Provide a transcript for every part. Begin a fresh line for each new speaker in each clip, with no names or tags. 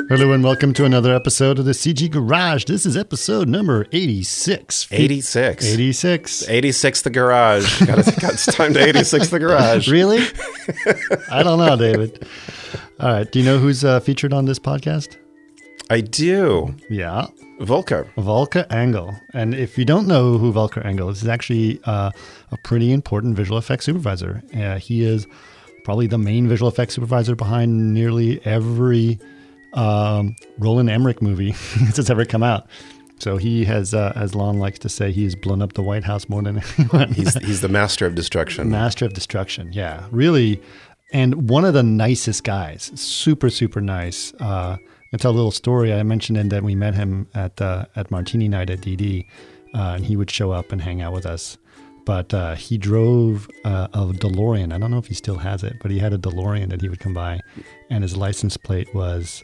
Hello and welcome to another episode of the CG Garage. This is episode number 86.
86.
86.
86 the garage. It's time to 86 the garage.
Really? I don't know, David. All right. Do you know who's featured on this podcast?
I do.
Yeah.
Volker
Engel. And if you don't know who Volker Engel is, he's actually a pretty important visual effects supervisor. He is probably the main visual effects supervisor behind nearly every Roland Emmerich movie that's ever come out. So he has, as Lon likes to say, he's blown up the White House more than anyone.
He's the master of destruction.
Master of destruction, yeah. Really, and one of the nicest guys. Super, super nice. I'll tell a little story. I mentioned in that we met him at Martini Night at DD, and he would show up and hang out with us. But he drove a DeLorean. I don't know if he still has it, but he had a DeLorean that he would come by, and his license plate was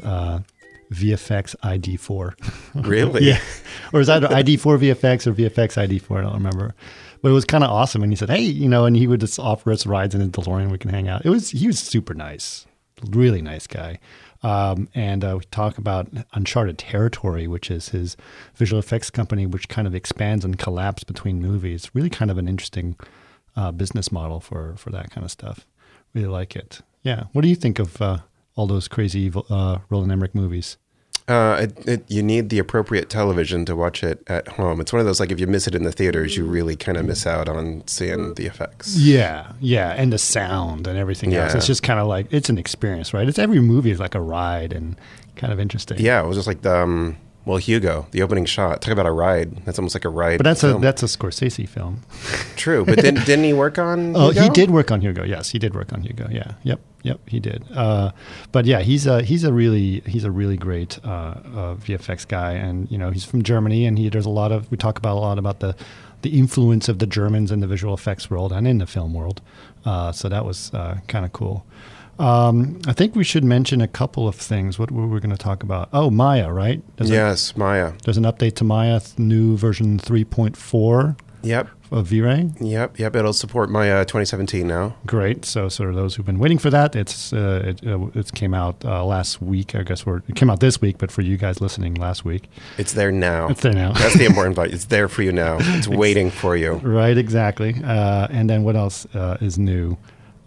VFX ID4.
Really?
Yeah. Or it was either ID4 VFX or VFX ID4. I don't remember. But it was kind of awesome. And he said, hey, and he would just offer us rides in his DeLorean. We can hang out. He was super nice. Really nice guy. And we talk about Uncharted Territory, which is his visual effects company, which kind of expands and collapses between movies. Really kind of an interesting business model for that kind of stuff. Really like it. Yeah. What do you think of all those crazy Roland Emmerich movies?
You need the appropriate television to watch it at home. It's one of those, like, if you miss it in the theaters, you really kind of miss out on seeing the effects.
Yeah, and the sound and everything else. It's just kind of like, it's an experience, right? It's every movie is like a ride and kind of interesting.
Yeah, it was just like Hugo, the opening shot. Talk about a ride. That's almost like a ride.
But that's a Scorsese film.
True, but didn't he work on Hugo?
Oh, he did work on Hugo. Yes, he did work on Hugo. Yeah, Yep, he did. But yeah, he's a really great VFX guy, and he's from Germany, and we talk about a lot about the influence of the Germans in the visual effects world and in the film world. So that was kind of cool. I think we should mention a couple of things. What were we going to talk about? Oh, Maya, right?
Maya.
There's an update to Maya, new version 3.4.
Yep.
Of V-Ray?
Yep. It'll support Maya 2017 now.
Great. So sort of those who've been waiting for that, it came out last week. I guess it came out this week, but for you guys listening last week.
It's there now.
That's
the important part. It's there for you now. It's waiting for you.
Right, exactly. And then what else is new?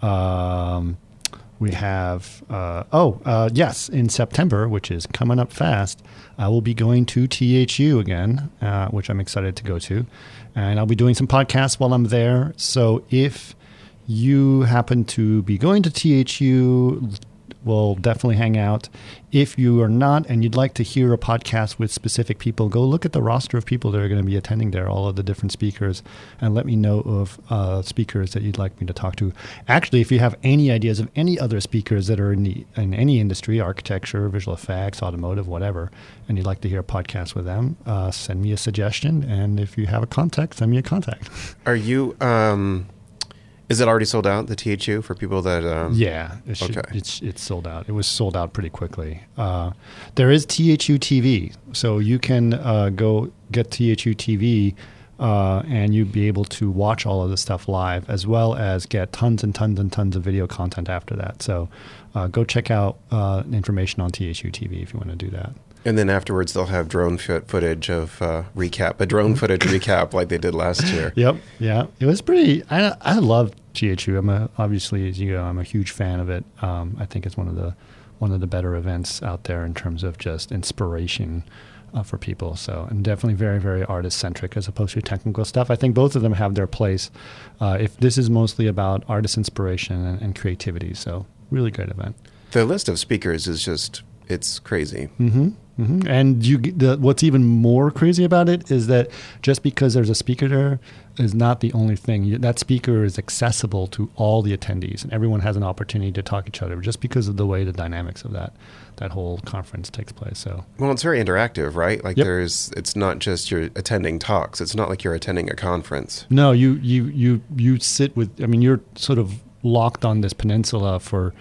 We have, yes, in September, which is coming up fast, I will be going to THU again, which I'm excited to go to. And I'll be doing some podcasts while I'm there. So if you happen to be going to THU, we'll definitely hang out. If you are not and you'd like to hear a podcast with specific people, go look at the roster of people that are going to be attending there, all of the different speakers, and let me know of speakers that you'd like me to talk to. Actually, if you have any ideas of any other speakers that are in any industry, architecture, visual effects, automotive, whatever, and you'd like to hear a podcast with them, send me a suggestion. And if you have a contact, send me a contact.
Are you... Is it already sold out, the THU, for people that...
Yeah, it's sold out. It was sold out pretty quickly. There is THU TV, so you can go get THU TV and you'll be able to watch all of the stuff live, as well as get tons and tons and tons of video content after that. So go check out information on THU TV if you want to do that.
And then afterwards, they'll have drone footage of recap like they did last year.
Yep. Yeah. It was pretty, I love THU. Obviously, as you know, I'm a huge fan of it. I think it's one of the better events out there in terms of just inspiration for people. So, and definitely very, very artist-centric as opposed to technical stuff. I think both of them have their place. If this is mostly about artist inspiration and creativity. So, really great event.
The list of speakers is just, it's crazy.
Mm-hmm. Mm-hmm. And what's even more crazy about it is that just because there's a speaker there is not the only thing. That speaker is accessible to all the attendees, and everyone has an opportunity to talk to each other just because of the way the dynamics of that whole conference takes place. So,
well, it's very interactive, right? Like,
yep.
It's not just you're attending talks. It's not like you're attending a conference.
No, you sit with. I mean, you're sort of locked on this peninsula for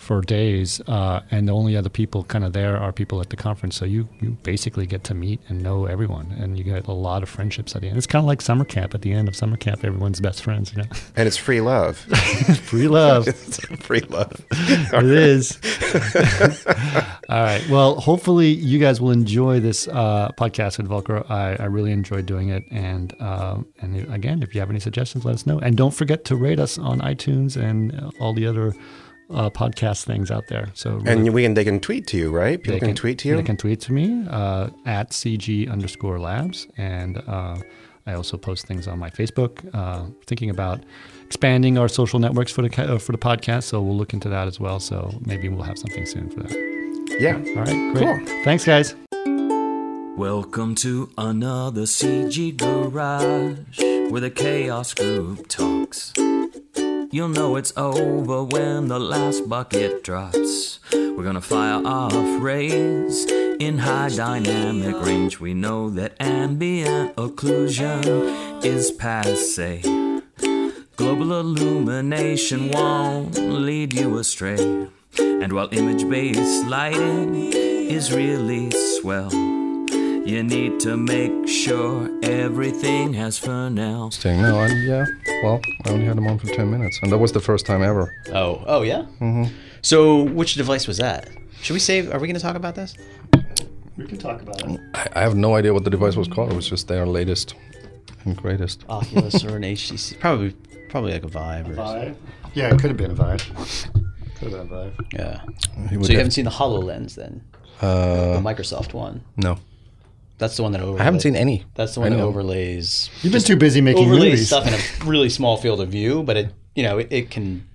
for days, and the only other people kind of there are people at the conference. So you basically get to meet and know everyone, and you get a lot of friendships at the end. It's kind of like summer camp. At the end of summer camp, everyone's best friends, you know.
And it's free love.
Free love.
It's free love.
It is. All right. Well, hopefully you guys will enjoy this podcast with Volker. I really enjoyed doing it, and again, if you have any suggestions, let us know. And don't forget to rate us on iTunes and all the other podcast things out there. So really,
and they can tweet to you, right? People can tweet to you?
They can tweet to me at CG_labs. And I also post things on my Facebook, thinking about expanding our social networks for the podcast. So we'll look into that as well. So maybe we'll have something soon for that.
Yeah.
All right. Great.
Cool.
Thanks, guys.
Welcome to another CG Garage, where the Chaos Group talks. You'll know it's over when the last bucket drops. We're gonna fire off rays in high dynamic range. We know that ambient occlusion is passe. Global illumination won't lead you astray. And while image-based lighting is really swell, you need to make sure everything has Fresnel.
No, well, I only had them on for 10 minutes, and that was the first time ever.
Oh yeah? Mm-hmm. So which device was that? Are we going to talk about this?
We can talk about it.
I have no idea what the device was called. It was just their latest and greatest.
Oculus or an HTC? Probably like a Vive.
Vive? Yeah, it could have been a Vive. Could have been a Vive.
Yeah. So you haven't seen the HoloLens then? The Microsoft one?
No.
That's the one that overlays.
I haven't seen any.
That's the one that overlays.
You've been too busy making movies.
Stuff in a really small field of view, but it can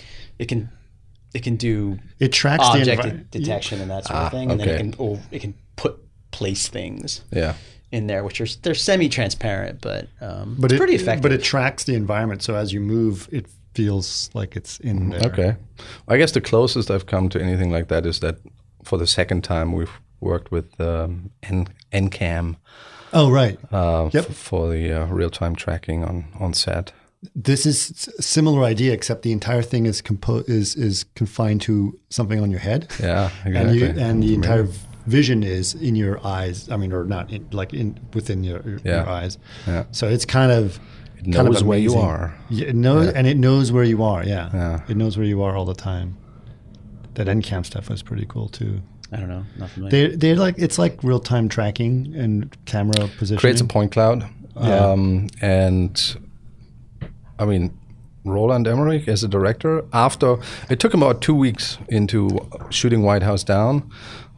do.
It tracks
object detection and that sort of thing, and then it can place things.
Yeah.
In there, which they're semi-transparent, but it's pretty effective.
But it tracks the environment, so as you move, it feels like it's in there.
Okay. I guess the closest I've come to anything like that is that for the second time we've worked with NCAM.
Oh, right.
For the real-time tracking on set.
This is a similar idea, except the entire thing is confined to something on your head.
Yeah, exactly.
And the entire vision is in your eyes. I mean, or not within your eyes. Yeah. So it's kind of
where you are.
Yeah, and it knows where you are. Yeah. It knows where you are all the time. That NCAM stuff was pretty cool too.
I don't know. Not familiar.
They're like, it's like real time tracking and camera positioning.
Creates a point cloud.
Yeah.
And I mean, Roland Emmerich as a director, after it took him about 2 weeks into shooting White House Down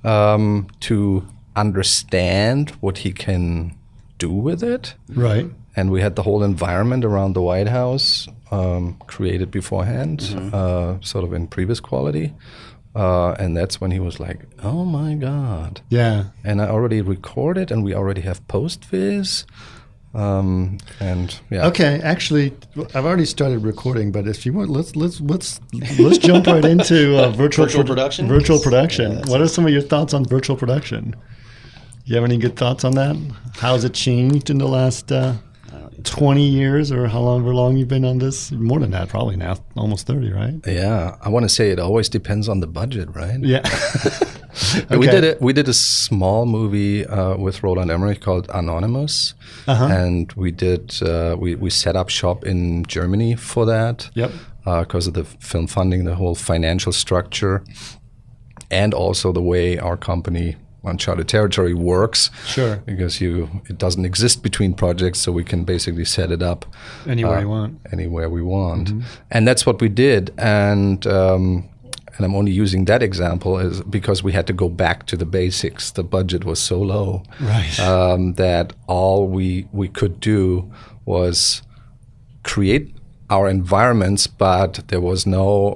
to understand what he can do with it.
Right.
And we had the whole environment around the White House created beforehand, sort of in previous quality. And that's when he was like, oh my God.
Yeah.
And I already recorded and we already have post-viz. And yeah.
Okay, actually, I've already started recording, but if you want, let's jump right into virtual
production.
Virtual production. What are some of your thoughts on virtual production? You have any good thoughts on that? How has it changed in the last 20 years, or however long you've been on this? More than that, probably now, almost 30, right?
Yeah, I want to say it always depends on the budget, right?
Yeah.
Okay. We did a small movie with Roland Emmerich called Anonymous, and we did we set up shop in Germany for that. Yep. Because of the film funding, the whole financial structure, and also the way our company Uncharted Territory works.
Sure.
Because it doesn't exist between projects, so we can basically set it up
anywhere you want.
Anywhere we want, and that's what we did. And I'm only using that example is because we had to go back to the basics. The budget was so low,
right?
That all we could do was create our environments, but there was no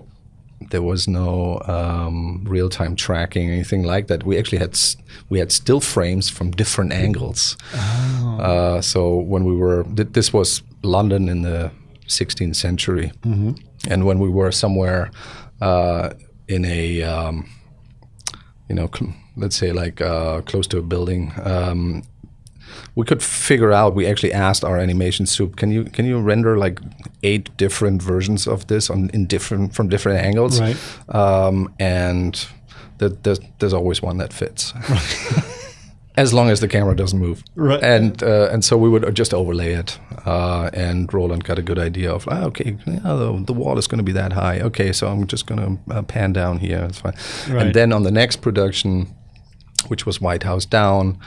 real-time tracking, anything like that. We actually had still frames from different angles. Oh. So when we were, this was London in the 16th century, and when we were somewhere in a, let's say like close to a building, we could figure out. We actually asked our animation soup, can you render like 8 different versions of this from different angles?
Right.
And there's always one that fits. As long as the camera doesn't move,
right?
And so we would just overlay it, and Roland got a good idea of the wall is going to be that high. Okay, so I'm just going to pan down here. It's fine. Right. And then on the next production, which was White House Down,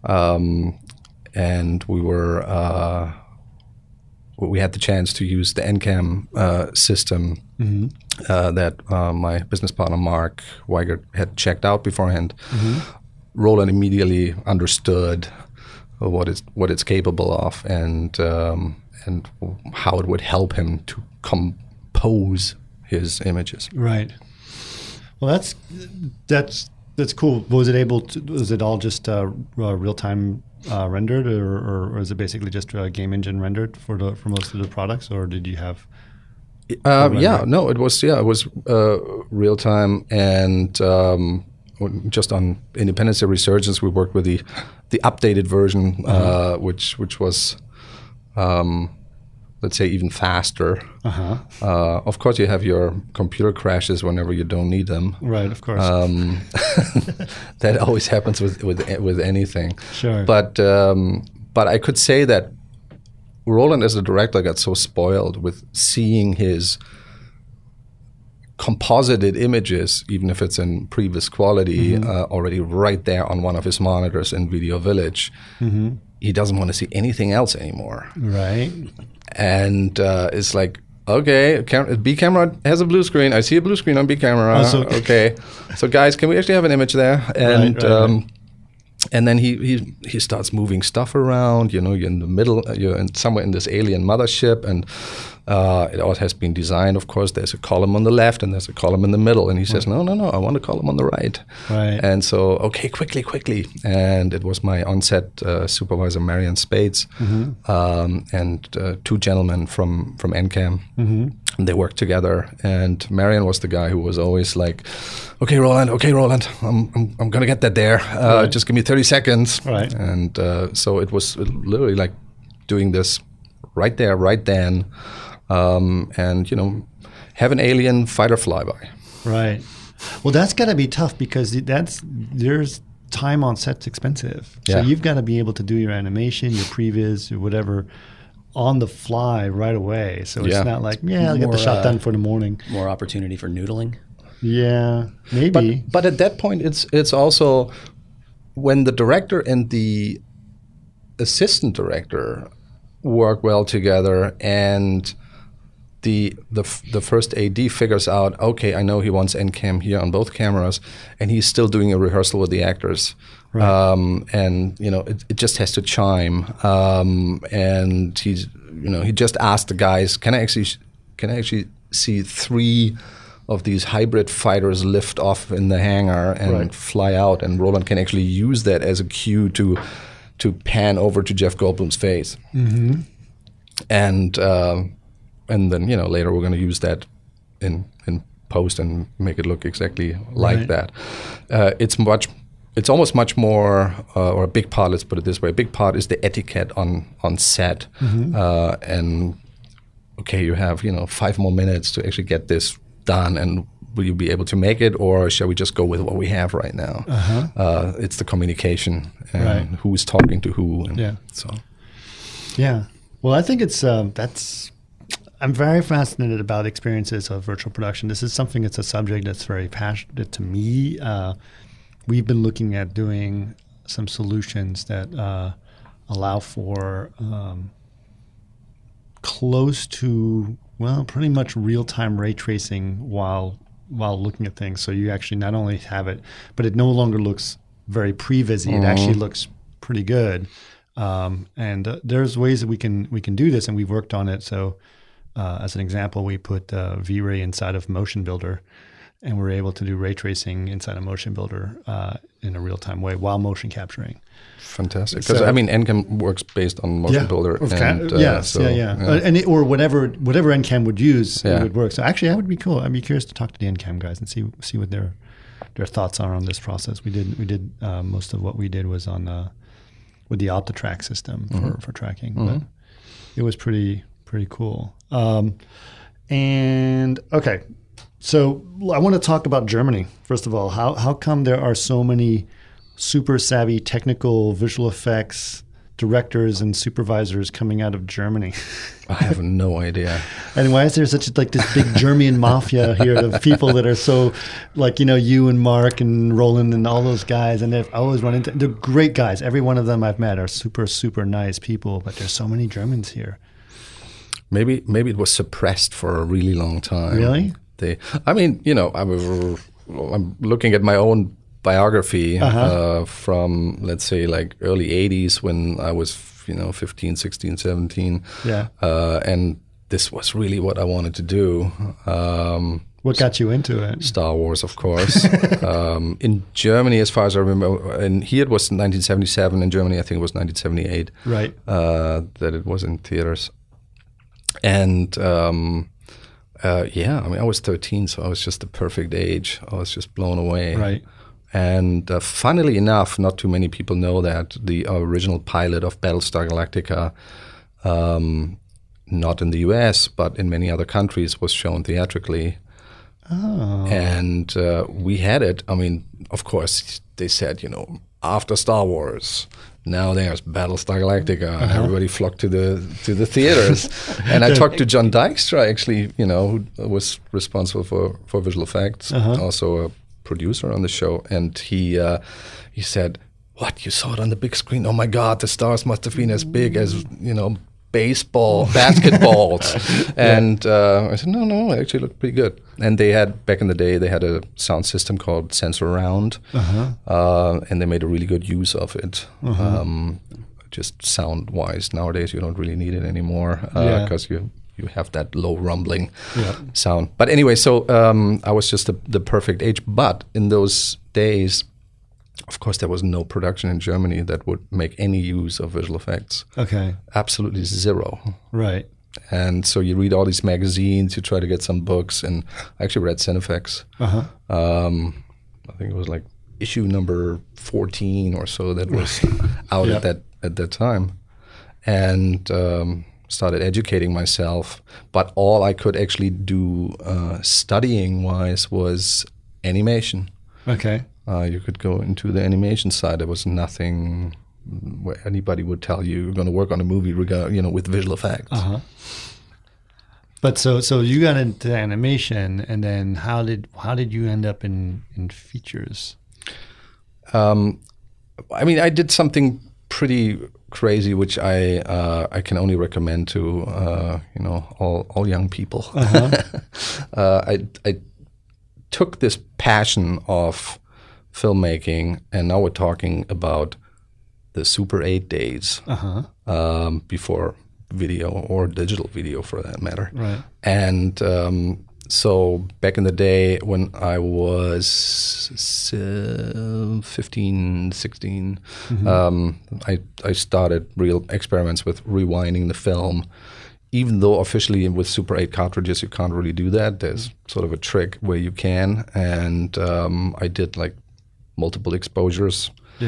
and we had the chance to use the NCAM system that my business partner Mark Weigert had checked out beforehand. Roland immediately understood what it's capable of and how it would help him to compose his images.
Right. Well, that's cool. Was it all just real time rendered, or is it basically just game engine rendered for most of the products, or did you have? It was real time and. Just on Independence Day Resurgence, we worked with the updated version, which was, let's say, even faster. Of course, you have your computer crashes whenever you don't need them. Right, of course.
That always happens with anything.
Sure.
But I could say that Roland, as a director, got so spoiled with seeing his composited images, even if it's in previous quality, already right there on one of his monitors in Video Village. He doesn't want to see anything else anymore.
Right.
And it's like, okay, B camera has a blue screen. I see a blue screen on B camera. Okay. So guys, can we actually have an image there? And right. And then he starts moving stuff around. You're in the middle. You're somewhere in this alien mothership, and it all has been designed. Of course, there's a column on the left and there's a column in the middle. And he says, "No, I want a column on the right."
Right.
And so, okay, quickly. And it was my on-set supervisor, Marian Spades, and 2 gentlemen from NCAM. And they worked together. And Marian was the guy who was always like, "Okay, Roland, I'm gonna get that there.
Right.
Just give me 30 seconds."
Right.
And so it was literally like doing this right there, right then, and have an alien fighter flyby.
Right. Well, that's got to be tough because there's time on set's expensive. So you've got to be able to do your animation, your previs, or whatever on the fly right away. So it's not like, I'll get the shot done for the morning.
More opportunity for noodling.
Yeah, maybe.
But at that point, it's also when the director and the assistant director work well together, and the first AD figures out, okay, I know he wants NCAM here on both cameras, and he's still doing a rehearsal with the actors. Right. And it just has to chime. And he just asked the guys, can I actually see 3 of these hybrid fighters lift off in the hangar and fly out, and Roland can actually use that as a cue to pan over to Jeff Goldblum's face. And then later we're going to use that in post and make it look exactly like that. It's almost much more, or a big part, let's put it this way, a big part is the etiquette on set. And okay, you have 5 more minutes to actually get this done, and will you be able to make it, or shall we just go with what we have right now? It's the communication and who is talking to who. And
Well, I think it's I'm very fascinated about experiences of virtual production. This is something that's a subject that's very passionate to me. We've been looking at doing some solutions that allow for close to, pretty much real-time ray tracing while looking at things. So you actually not only have it, but it no longer looks very pre-visy. It actually looks pretty good. And there's ways that we can do this, and we've worked on it. So as an example, we put V-Ray inside of Motion Builder, and we're able to do ray tracing inside of Motion Builder in a real-time way while motion capturing.
Fantastic. Because NCAM works based on Motion Builder.
And or whatever NCAM would use, it would work. So actually, that would be cool. I'd be curious to talk to the NCAM guys and see what their thoughts are on this process. We did most of what we did was on with the OptiTrack system for tracking. But it was pretty cool. And okay, so I want to talk about Germany first of all. How come there are so many super savvy technical visual effects directors and supervisors coming out of Germany?
I have no idea.
And why is there such like this big German mafia here of people that are so like, you know, you and Mark and Roland and all those guys, and they've always run into, they're great guys. Every one of them I've met are super, super nice people, but there's so many Germans here.
Maybe it was suppressed for a really long time.
Really?
I mean, you know, I'm looking at my own biography from, let's say, like early 80s when I was, you know, 15, 16, 17.
Yeah.
And this was really what I wanted to do.
What got you into it?
Star Wars, of course. In Germany, as far as I remember, and here it was 1977. In Germany, I think it was 1978.
Right.
That it was in theaters. And yeah, I mean, I was 13, so I was just the perfect age. I was just blown away.
Right.
And funnily enough, not too many people know that the original pilot of Battlestar Galactica, not in the US, but in many other countries, was shown theatrically.
Oh.
And we had it. I mean, of course, they said, you know, after Star Wars, now there's Battlestar Galactica, and everybody flocked to the theaters. And I talked to John Dykstra, actually, you know, who was responsible for visual effects, also a producer on the show, and he said, "What, you saw it on the big screen? Oh my God, the stars must have been as big as, you know, basketballs." And I said, no, it actually looked pretty good. And they had, back in the day, they had a sound system called Sensorround, and they made a really good use of it. Just sound-wise, nowadays you don't really need it anymore because you have that low rumbling sound. But anyway, so I was just the perfect age. But in those days, of course, there was no production in Germany that would make any use of visual effects.
Okay.
Absolutely zero.
Right.
And so you read all these magazines, you try to get some books, and I actually read Cinefex. I think it was like issue number 14 or so that was out at that time. And started educating myself, but all I could actually do studying-wise was animation.
Okay.
You could go into the animation side. There was nothing where anybody would tell you you're going to work on a movie, with visual effects.
But so you got into animation, and then how did you end up in features?
I mean, I did something pretty crazy, which I can only recommend to all young people. I took this passion of filmmaking, and now we're talking about the Super 8 days before video or digital video, for that matter.
Right.
And so back in the day when I was 15, 16, I started real experiments with rewinding the film. Even though officially with Super 8 cartridges you can't really do that, there's sort of a trick where you can. And I did like multiple exposures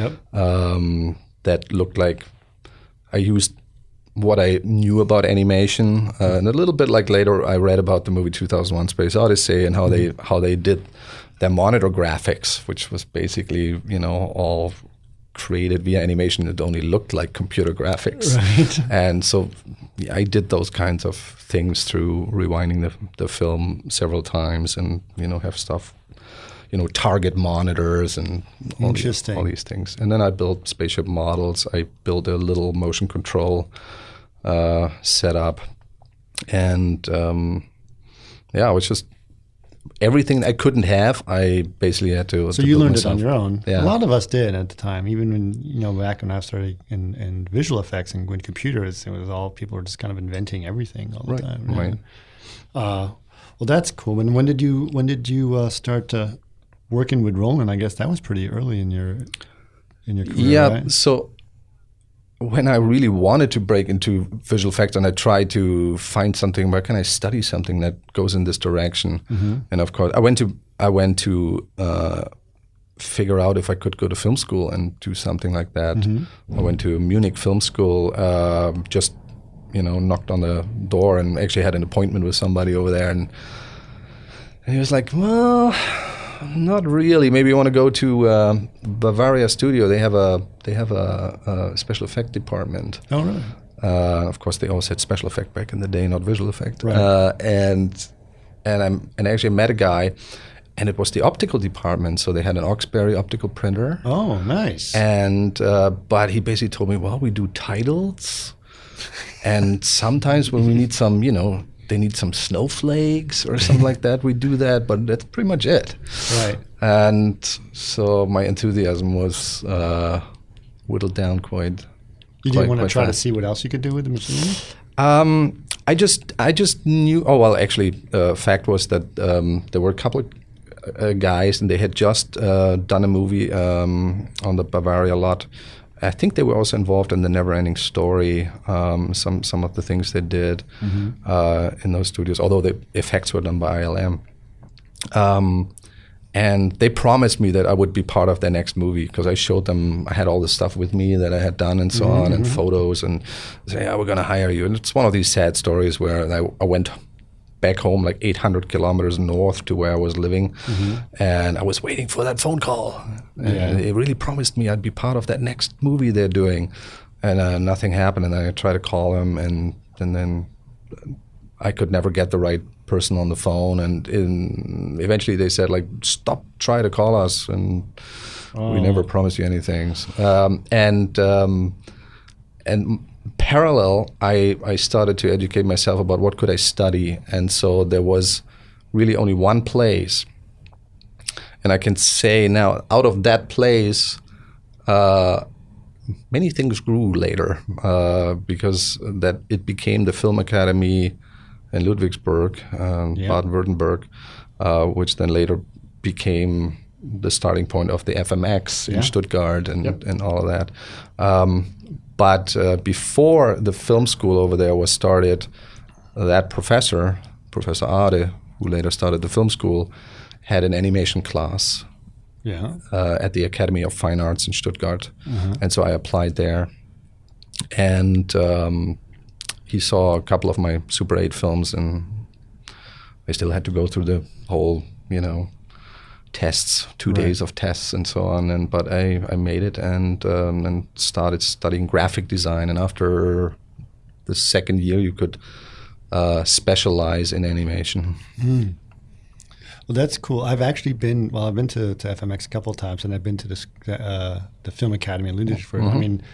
that looked like I used what I knew about animation, and a little bit like later I read about the movie 2001: Space Odyssey and how they did their monitor graphics, which was basically all created via animation. It only looked like computer graphics,
right? And
so I did those kinds of things through rewinding the film several times, and have stuff, target monitors and all these things. And then I built spaceship models. I built a little motion control setup, and it was just everything I couldn't have. I basically had to.
So you learned it on your own.
Yeah.
A lot of us did at the time. Even when back when I started in visual effects and when computers, it was all people were just kind of inventing everything all the time.
Right.
Well, that's cool. And when did you start working with Roland? I guess that was pretty early in your career.
Yeah.
Right?
So when I really wanted to break into visual effects, and I tried to find something, where can I study something that goes in this direction? And of course, I went to figure out if I could go to film school and do something like that. I went to Munich Film School, just knocked on the door and actually had an appointment with somebody over there, and he was like, well, not really. Maybe you want to go to Bavaria Studio. They have a special effect department.
Oh, really?
Of course, they always had special effect back in the day, not visual effect.
Right.
And I actually met a guy, and it was the optical department. So they had an Oxbury optical printer.
Oh, nice.
And but he basically told me, well, we do titles, and sometimes when we need some, they need some snowflakes or something like that, we do that. But that's pretty much it.
Right.
And so my enthusiasm was whittled down quite.
You didn't want to try to see what else you could do with the machine?
I just knew. Oh well, actually, fact was that there were a couple of guys, and they had just done a movie on the Bavaria lot. I think they were also involved in the Never-Ending Story. Some of the things they did in those studios, although the effects were done by ILM. And they promised me that I would be part of their next movie because I showed them, I had all the stuff with me that I had done and so on, and photos, and they say, yeah, we're going to hire you. And it's one of these sad stories where I went back home like 800 kilometers north to where I was living, and I was waiting for that phone call. And they really promised me I'd be part of that next movie they're doing, and nothing happened. And I tried to call them, and then I could never get the right person on the phone, and eventually they said, like, stop trying to call us, and we never promised you anything. And parallel, I started to educate myself about what could I study, and so there was really only one place, and I can say now, out of that place, many things grew later because that it became the Film Academy in Ludwigsburg, Baden-Württemberg, which then later became the starting point of the FMX in Stuttgart and all of that. But before the film school over there was started, that Professor Ade, who later started the film school, had an animation class at the Academy of Fine Arts in Stuttgart. And so I applied there. And he saw a couple of my Super 8 films, and I still had to go through the whole, tests, 2 days of tests and so on. But I made it and started studying graphic design. And after the second year, you could specialize in animation.
Well, that's cool. I've actually been to FMX a couple of times, and I've been to the Film Academy in Ludwigsburg. I mean,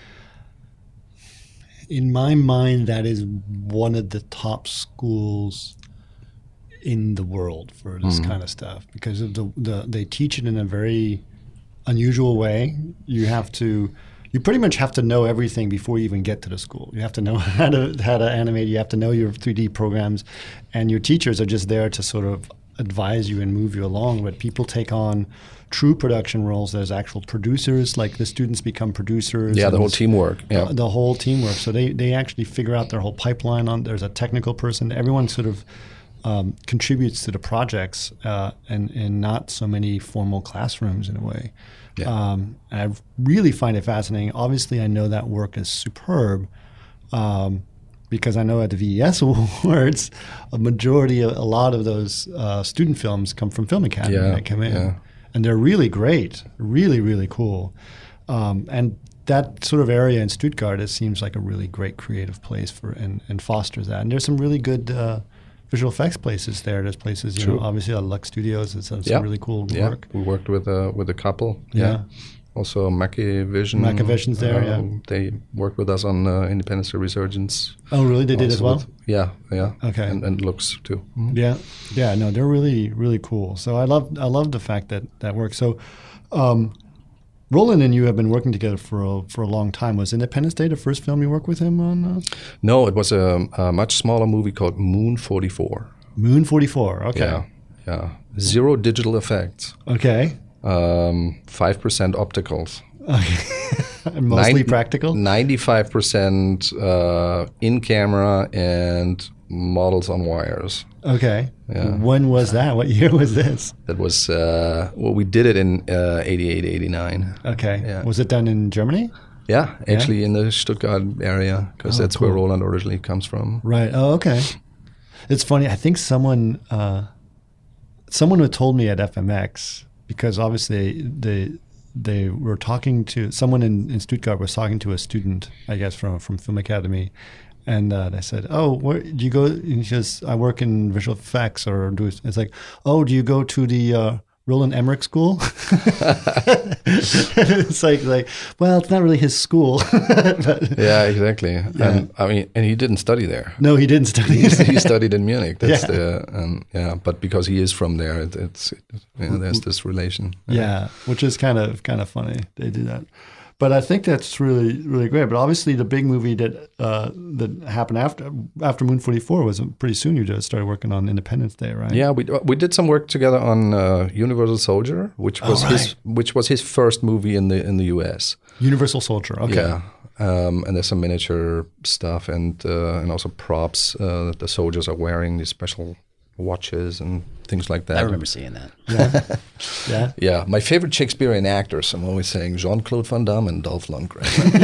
in my mind, that is one of the top schools in the world for this kind of stuff, because of they teach it in a very unusual way. You pretty much have to know everything before you even get to the school. You have to know how to animate. You have to know your 3D programs, and your teachers are just there to sort of advise you and move you along. But people take on true production roles. There's actual producers, like the students become producers.
Yeah, the whole teamwork. Yeah.
The whole teamwork. So they actually figure out their whole pipeline. There's a technical person. Everyone sort of contributes to the projects and not so many formal classrooms in a way. Yeah. And I really find it fascinating. Obviously, I know that work is superb because I know at the VES Awards, a lot of those student films come from Film Academy that come in. Yeah. And they're really great, really, really cool. And that sort of area in Stuttgart, it seems like a really great creative place and fosters that. And there's some really good visual effects places there. There's places, obviously Lux Studios has some really cool work.
We worked with a couple. Yeah. Also Mackevision.
Mackevision's there,
They worked with us on Independence Resurgence.
Oh, really? They did as well?
Yeah.
Okay.
And Lux too. Mm-hmm.
Yeah. No, they're really, really cool. So I love the fact that works. So Roland and you have been working together for a long time. Was Independence Day the first film you worked with him on? No,
it was a much smaller movie called Moon 44.
Moon 44, okay.
Yeah. 0 digital effects.
Okay.
5% opticals.
Okay. Mostly practical?
95% in camera and Models on Wires.
Okay.
Yeah.
When was that? What year was this?
That was, we did it in 88, 89.
Okay.
Yeah.
Was it done in Germany?
Yeah, actually in the Stuttgart area, because that's where Roland originally comes from.
Right. Oh, okay. It's funny. I think someone who told me at FMX, because obviously they were talking to someone in Stuttgart was talking to a student, I guess from Film Academy, and they said, "Oh, where do you go?" And she says, "I work in visual effects," or do it's like, "Oh, do you go to the Roland Emmerich School?" It's like, well, it's not really his school. But,
yeah, exactly. Yeah. And he didn't study there.
No, he didn't study.
He studied in Munich. That's but because he is from there, there's this relation.
Yeah, which is kind of funny. They do that. But I think that's really, really great. But obviously, the big movie that happened after Moon 44 was pretty soon. You just started working on Independence Day, right?
Yeah, we did some work together on Universal Soldier, which was his first movie in the US.
Universal Soldier. Okay.
Yeah, and there's some miniature stuff and also props that the soldiers are wearing, these special watches and things like that.
I remember seeing that.
Yeah. Yeah.
Yeah. My favorite Shakespearean actors, I'm always saying Jean-Claude Van Damme and Dolph Lundgren.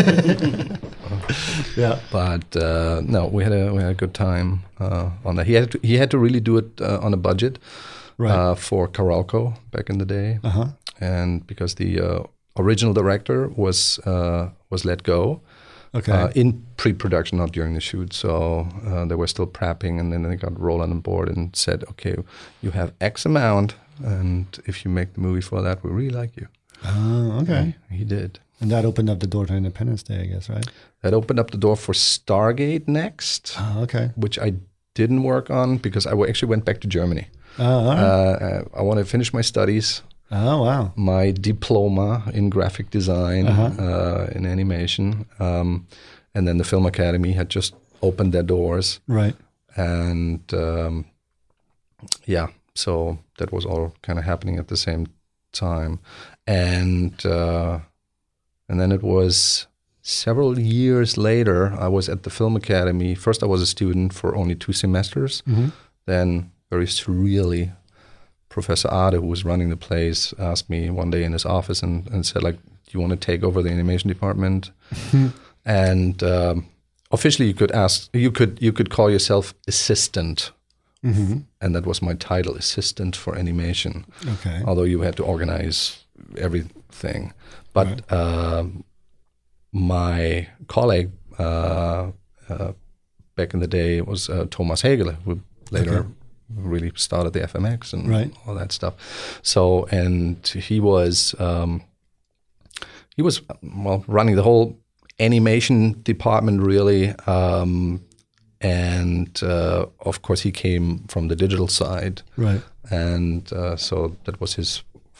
Yeah.
But no, we had a good time on that. He had to really do it on a budget,
right,
for Carolco back in the day, and because the original director was let go.
Okay.
In pre-production, not during the shoot. So they were still prepping, and then they got Roland on board and said, "Okay, you have X amount, and if you make the movie for that, we really like you."
Oh, okay.
And he did.
And that opened up the door to Independence Day, I guess, right?
That opened up the door for Stargate next.
Oh, okay.
Which I didn't work on because I actually went back to Germany.
Oh, all right.
I want to finish my studies.
Oh, wow.
My diploma in graphic design, in animation. And then the Film Academy had just opened their doors.
Right.
And so that was all kind of happening at the same time. And then it was several years later, I was at the Film Academy. First, I was a student for only 2 semesters. Mm-hmm. Then, very surreally, Professor Ade, who was running the place, asked me one day in his office and said, like, "Do you want to take over the animation department?" And officially, you could call yourself assistant, and that was my title, assistant for animation.
Okay.
Although you had to organize everything, but my colleague back in the day was Thomas Hegele, who later really started the FMX and all that stuff. So, and he was running the whole animation department really, and of course he came from the digital side, right? And so that was his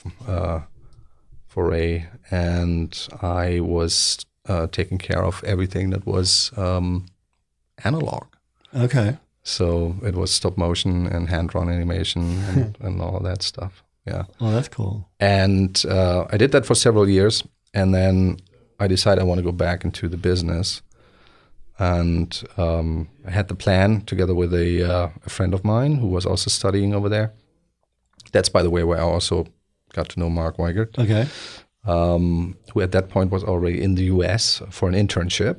foray, and I was taking care of everything that was analog.
Okay.
So it was stop motion and hand-drawn animation and all of that stuff. Yeah.
Oh, that's cool.
And I did that for several years, and then I decided I want to go back into the business. And I had the plan together with a friend of mine who was also studying over there. That's, by the way, where I also got to know Mark Weigert.
Okay.
Who at that point was already in the US for an internship.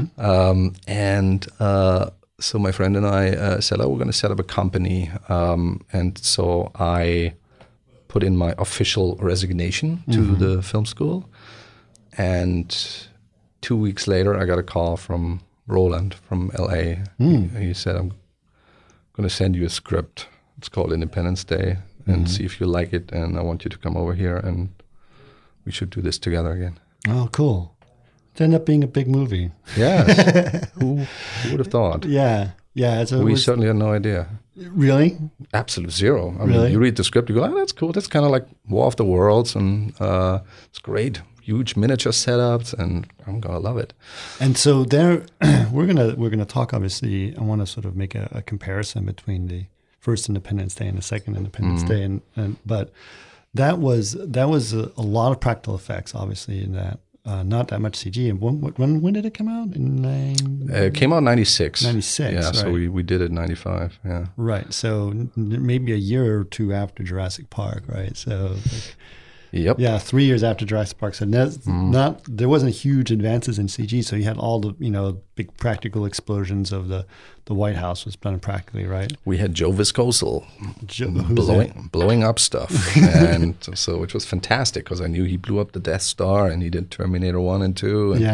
So my friend and I said, we're going to set up a company. And so I put in my official resignation to the film school. And 2 weeks later, I got a call from Roland from LA. He said, "I'm going to send you a script. It's called Independence Day, and see if you like it. And I want you to come over here, and we should do this together again."
Oh, cool. It ended up being a big movie.
Yes. Who would have thought?
Yeah. Yeah.
We certainly had no idea.
Really?
Absolute zero. I mean, you read the script, you go, that's cool. That's kind of like War of the Worlds, and it's great. Huge miniature setups, and I'm gonna love it.
And so there, we're gonna talk. Obviously, I want to sort of make a comparison between the first Independence Day and the second Independence Day, but that was a lot of practical effects, obviously, in that. not that much CG. And when did it come out?
It came out in 96.
96,
yeah.
Right.
So we did it in 95. Yeah.
Right. So maybe a year or two after Jurassic Park. Right. So.
Yep.
Yeah, 3 years after Jurassic Park. So there wasn't huge advances in CG. So you had all the big practical explosions of the White House was done practically, right?
We had Joe Viscoso blowing up stuff, and so which was fantastic because I knew he blew up the Death Star and he did Terminator 1 and 2. And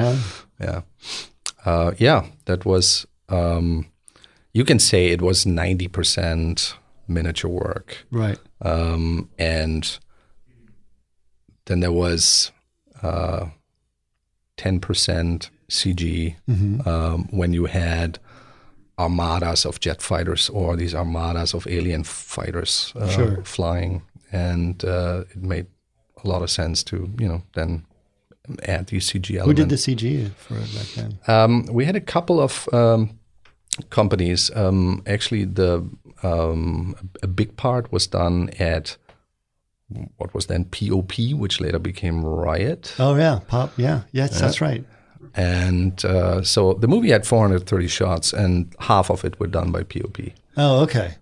that was you can say it was 90% miniature work,
right?
And then there was 10% CG when you had armadas of jet fighters or these armadas of alien fighters flying, and it made a lot of sense to then add these CG elements.
Who did the CG for it back
then? We had a couple of companies. Actually, a big part was done at what was then POP, which later became Riot.
Oh yeah, Pop. Yes, that's right.
And so the movie had 430 shots, and half of it were done by POP.
Oh, okay.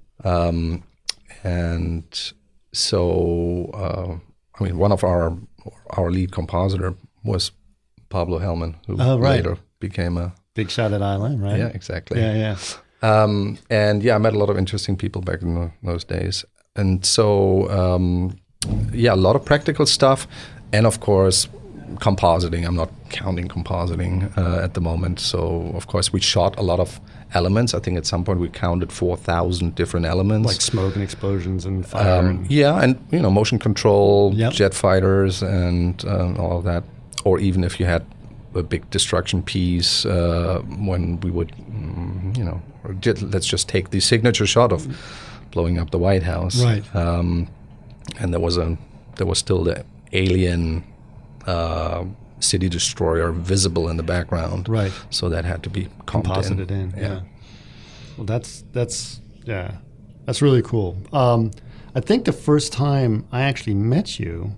And so, one of our lead compositor was Pablo Hellman, who later became a
Big Shot at ILM, right?
Yeah, exactly.
Yeah.
And I met a lot of interesting people back in those days, and so a lot of practical stuff, and of course compositing. I'm not counting compositing at the moment. So of course we shot a lot of elements. I think at some point we counted 4,000 different elements,
like smoke and explosions and fire.
And motion control, jet fighters, and all of that. Or even if you had a big destruction piece, when we would, let's just take the signature shot of blowing up the White House,
right?
And there was still the alien city destroyer visible in the background,
right?
So that had to be
composited in. Yeah. Well, that's really cool. I think the first time I actually met you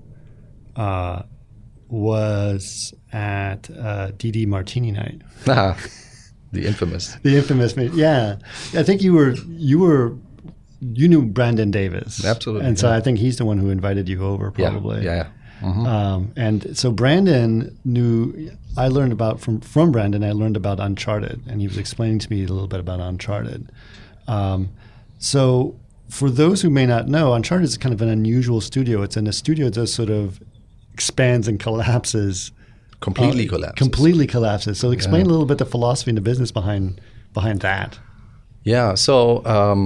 was at DD Martini Night.
The infamous.
Yeah. I think you knew Brandon Davis.
Absolutely.
And so I think he's the one who invited you over, probably.
Yeah. Mm-hmm.
And so Brandon I learned about from Brandon, I learned about Uncharted, and he was explaining to me a little bit about Uncharted. So for those who may not know, Uncharted is kind of an unusual studio. It's in a studio that sort of expands and collapses.
Completely
collapses. So explain a little bit the philosophy and the business behind that.
Yeah. So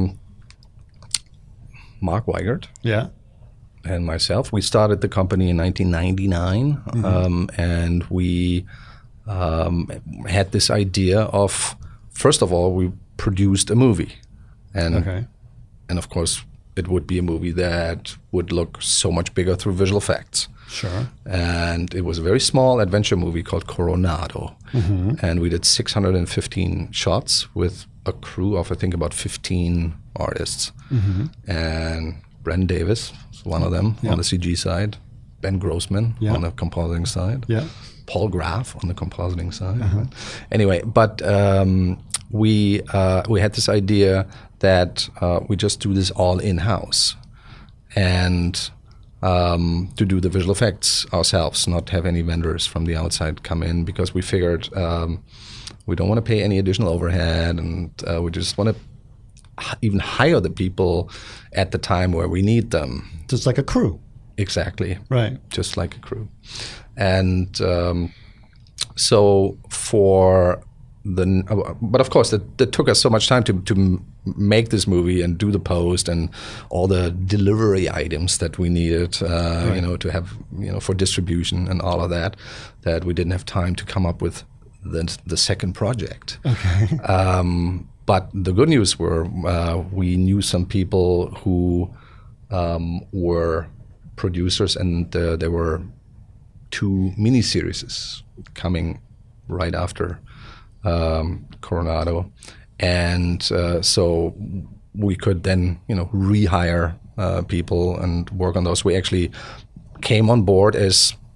Mark Weigert.
Yeah.
And myself, we started the company in 1999, and we had this idea of, first of all, we produced a movie, and of course it would be a movie that would look so much bigger through visual effects.
Sure.
And it was a very small adventure movie called Coronado, and we did 615 shots with a crew of I think about 15 artists, and Brendan Davis, one of them on the CG side, Ben Grossman on the compositing side, Paul Graff on the compositing side. Anyway, but we had this idea that we just do this all in-house, and to do the visual effects ourselves, not have any vendors from the outside come in, because we figured we don't want to pay any additional overhead, and we just want to even hire the people at the time where we need them.
Just like a crew.
Exactly.
Right.
Just like a crew. And so for but of course that took us so much time to make this movie and do the post and all the delivery items that we needed, to have, for distribution and all of that we didn't have time to come up with the second project.
Okay.
But the good news were we knew some people who were producers, and there were 2 miniseries coming right after Coronado, and so we could then rehire people and work on those. We actually came on board as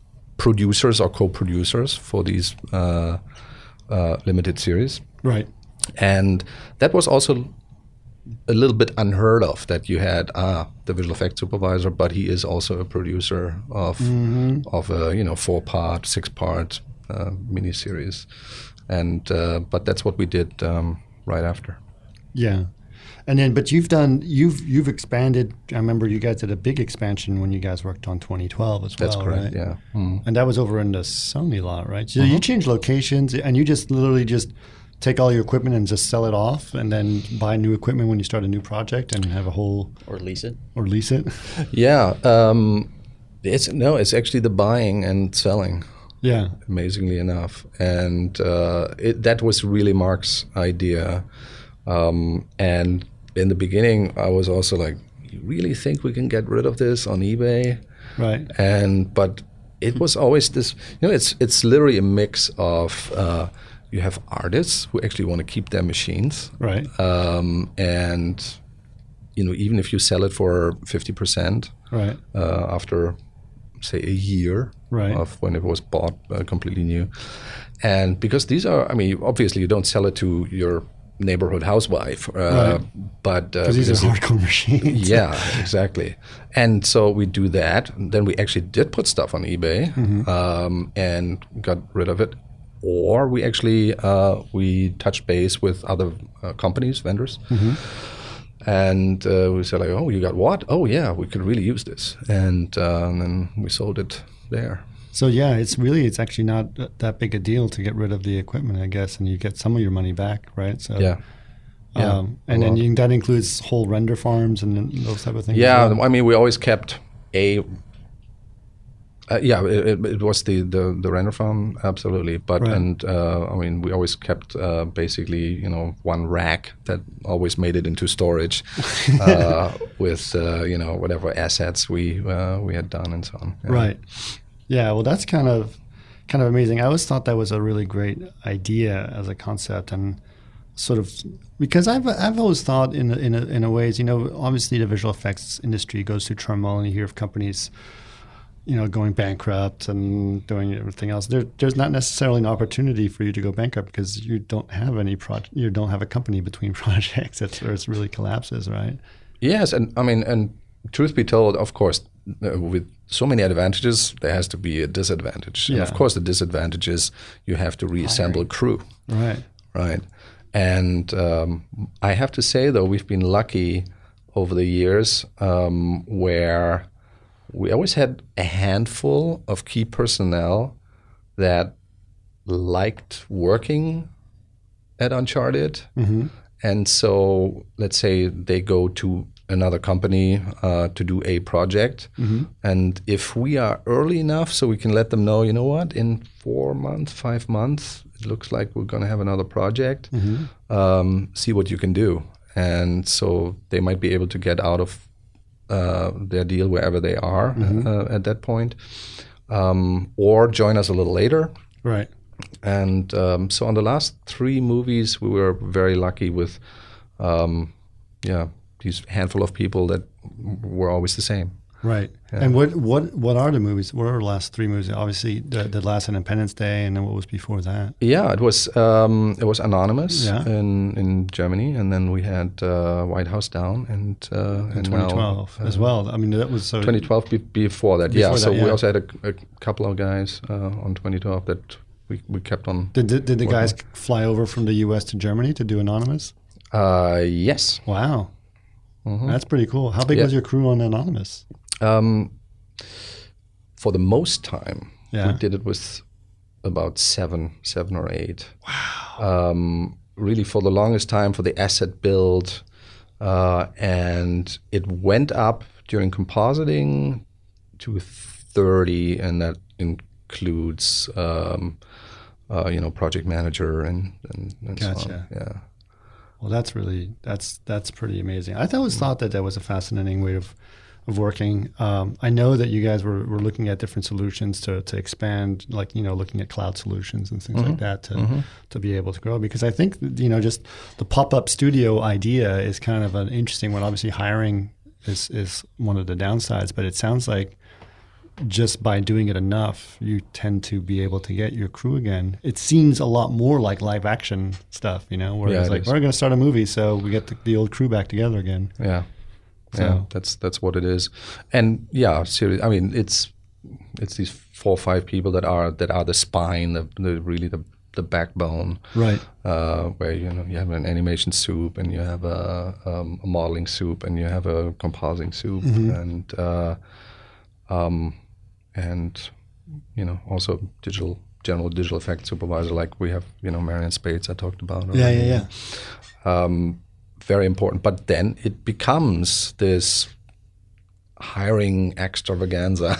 producers or co-producers for these limited series.
Right.
And that was also a little bit unheard of, that you had the visual effects supervisor, but he is also a producer of a 4-part, 6-part miniseries, and but that's what we did right after.
Yeah, and then but you've expanded. I remember you guys did a big expansion when you guys worked on 2012 as well.
That's correct.
Right?
Yeah, mm-hmm.
And that was over in the Sony lot, right? So you changed locations, and you just literally just take all your equipment and just sell it off, and then buy new equipment when you start a new project, and have a whole
or lease it.
Yeah, it's actually the buying and selling.
Yeah,
amazingly enough, and that was really Mark's idea. And in the beginning, I was also like, "You really think we can get rid of this on eBay?"
Right.
But it was always this. It's literally a mix of. You have artists who actually want to keep their machines,
right?
And even if you sell it for 50%,
right,
after say a year,
right,
of when it was bought completely new, and because these are, obviously you don't sell it to your neighborhood housewife,
right,
but
because these are hardcore machines.
Yeah, exactly. And so we do that. And then we actually did put stuff on eBay, and got rid of it. Or we actually we touched base with other companies, vendors, and we said like, "Oh, you got what? Oh, yeah, we could really use this," and then we sold it there.
So yeah, it's actually not that big a deal to get rid of the equipment, I guess, and you get some of your money back, right? So
yeah.
And then that includes whole render farms and those type of things.
Yeah, well. We always kept a. It was the render farm, absolutely. But
right.
And we always kept basically one rack that always made it into storage with whatever assets we had done and so on. Yeah.
Right. Yeah. Well, that's kind of amazing. I always thought that was a really great idea as a concept, and sort of because I've always thought in a ways, obviously the visual effects industry goes through turmoil, and you hear of companies going bankrupt and doing everything else. There's not necessarily an opportunity for you to go bankrupt because you don't have you don't have a company between projects. That's where it really collapses, right?
Yes, and truth be told, of course, with so many advantages, there has to be a disadvantage.
Yeah.
And of course, the disadvantage is you have to reassemble crew.
Right.
Right. And I have to say, though, we've been lucky over the years where we always had a handful of key personnel that liked working at Uncharted. And so let's say they go to another company to do a project. And if we are early enough so we can let them know, in 4 months, 5 months, it looks like we're going to have another project, see what you can do. And so they might be able to get out of their deal wherever they are at that point, or join us a little later.
Right.
And so on the last 3 movies, we were very lucky with, these handful of people that were always the same.
Right. Yeah. And what are the movies? What are the last 3 movies? Obviously, the last Independence Day, and then what was before that?
Yeah, it was Anonymous in Germany, and then we had White House Down and
2012 as well. That was
2012 before that. We also had a couple of guys on 2012 that we kept on.
Did the guys fly over from the U.S. to Germany to do Anonymous?
Yes.
Wow. That's pretty cool. How big was your crew on Anonymous?
For the most time,
we
did it with about 7 or 8.
Wow.
Really, for the longest time, for the asset build, and it went up during compositing to 30, and that includes, project manager and
gotcha.
So on. Yeah.
Well, that's pretty amazing. I always thought that was a fascinating way of working. I know that you guys were looking at different solutions to expand, like looking at cloud solutions and things like that to be able to grow. Because I think just the pop-up studio idea is kind of an interesting one. Obviously, hiring is one of the downsides, but it sounds like just by doing it enough, you tend to be able to get your crew again. It seems a lot more like live action stuff, you know, where it's like, we're going to start a movie, so we get the old crew back together again.
Yeah.
So.
Yeah, that's what it is. And yeah, seriously, I mean, it's these 4 or 5 people that are the spine, the backbone,
right?
Where you have an animation soup, and you have a modeling soup, and you have a compositing soup, and also general digital effects supervisor, like we have Marion Spades I talked about already.
Yeah.
Very important, but then it becomes this hiring extravaganza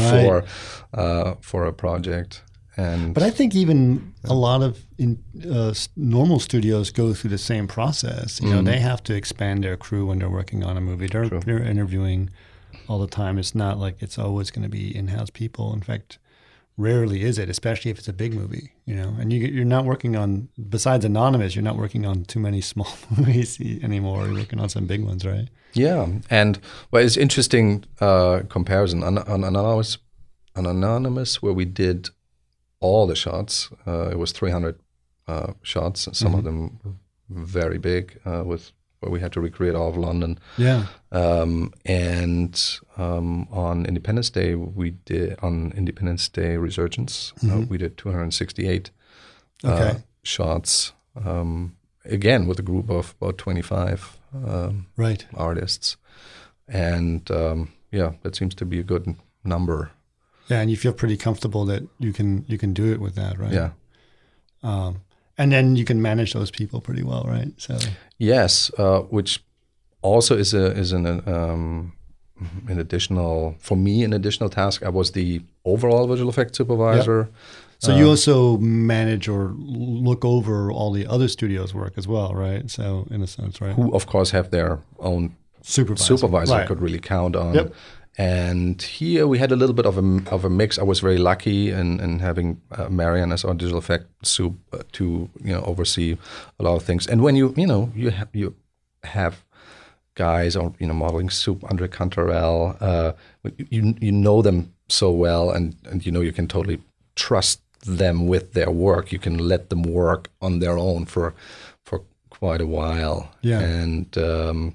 for a project.
But I think even a lot of normal studios go through the same process. You know, they have to expand their crew when they're working on a movie. They're interviewing all the time. It's not like it's always going to be in-house people. In fact, rarely is it, especially if it's a big movie. And you're not working on, besides Anonymous, you're not working on too many small movies anymore. You're working on some big ones, right?
Yeah, and it's interesting comparison on Anonymous, where we did all the shots. It was 300 shots. Some of them very big, where we had to recreate all of London.
Yeah.
And on Independence Day, Independence Day Resurgence, we did 268 shots. Again, with a group of about 25 artists. And that seems to be a good number.
Yeah, and you feel pretty comfortable that you can do it with that, right?
Yeah.
And then you can manage those people pretty well, right? So
yes, which also is an additional task. I was the overall visual effects supervisor.
Yep. So you also manage or look over all the other studios' work as well, right? So in a sense, right?
Who of course have their own supervisor I could really count on.
Yep.
And here we had a little bit of a mix. I was very lucky in having Marian as our digital effect soup to oversee a lot of things. And when you have guys or modeling soup, Andre Cantarell, you know them so well, and you can totally trust them with their work. You can let them work on their own for quite a while.
Yeah.
And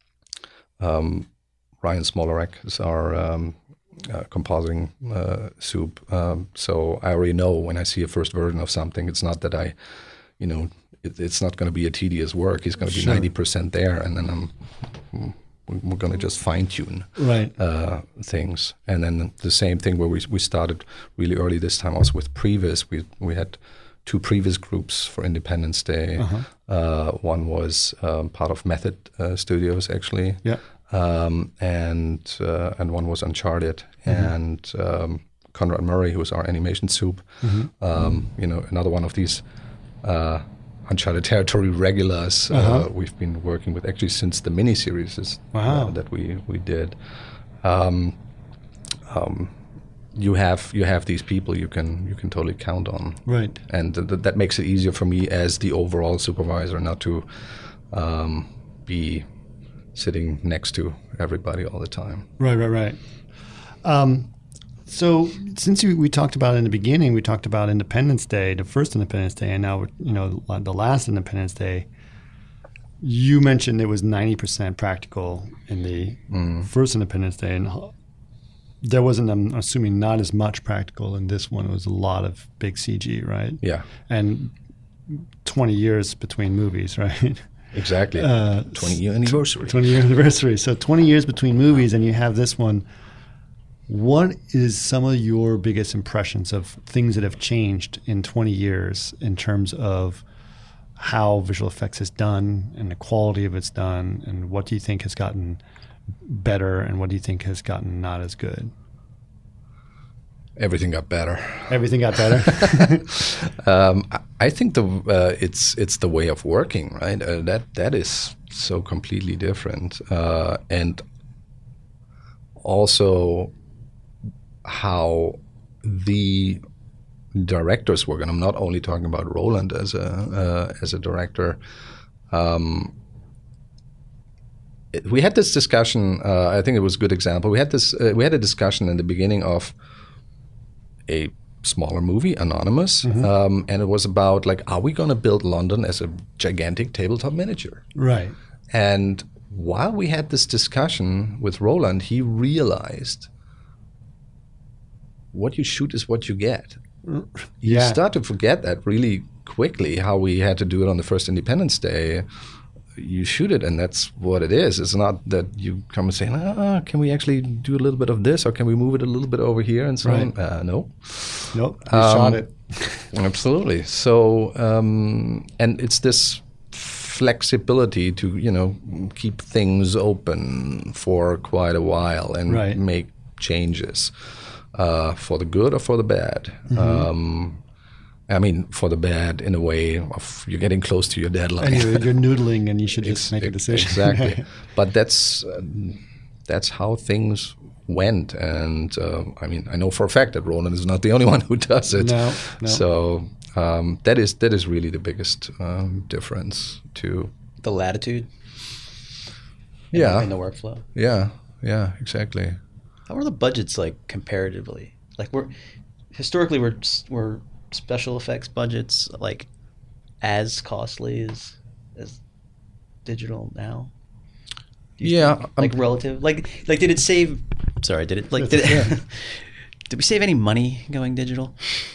Ryan Smolarek is our compositing soup. So I already know when I see a first version of something, it's not that it's not going to be a tedious work. He's going to be 90% there, and then we're going to just fine tune things. And then the same thing where we started really early this time also with Previs. We had 2 Previs groups for Independence Day. One was part of Method Studios actually.
Yeah.
And one was Uncharted, and Conrad Murray, who was our animation soup, another one of these Uncharted territory regulars. We've been working with actually since the miniseries that we did. You have these people you can totally count on,
right?
And that makes it easier for me as the overall supervisor not to be sitting next to everybody all the time.
Right. So since we talked about it in the beginning, we talked about Independence Day, the first Independence Day, and now the last Independence Day. You mentioned it was 90% practical in the first Independence Day, and there wasn't, I'm assuming, not as much practical in this one. It was a lot of big CG, right?
Yeah.
And 20 years between movies, right?
Exactly. 20-year anniversary.
20-year anniversary. So 20 years between movies, and you have this one. What is some of your biggest impressions of things that have changed in 20 years in terms of how visual effects is done and the quality of it's done, and what do you think has gotten better and what do you think has gotten not as good?
Everything got better.
Everything got better.
I think it's the way of working, right? That is so completely different, and also how the directors work. And I'm not only talking about Roland as a director. we had this discussion. I think it was a good example. We had a discussion in the beginning of a smaller movie, Anonymous, and it was about like, are we going to build London as a gigantic tabletop miniature?
Right.
And while we had this discussion with Roland, he realized what you shoot is what you get. You start to forget that really quickly, how we had to do it on the first Independence Day. You shoot it, and that's what it is. It's not that you come and say, can we actually do a little bit of this, or can we move it a little bit over here and so on? No.
Nope, we shot it.
Absolutely. So, and it's this flexibility to, keep things open for quite a while and make changes for the good or for the bad. For the bad in a way of you're getting close to your deadline.
And you're noodling, and you should just make a decision.
Exactly. But that's how things went. And I know for a fact that Roland is not the only one who does it.
No.
So that is really the biggest difference to
the latitude. In the workflow.
Yeah, exactly.
How are the budgets like comparatively? Like we're special effects budgets like as costly as digital now? Think? Relative? Like did it save? Sorry, did it like did it, did we save any money going digital?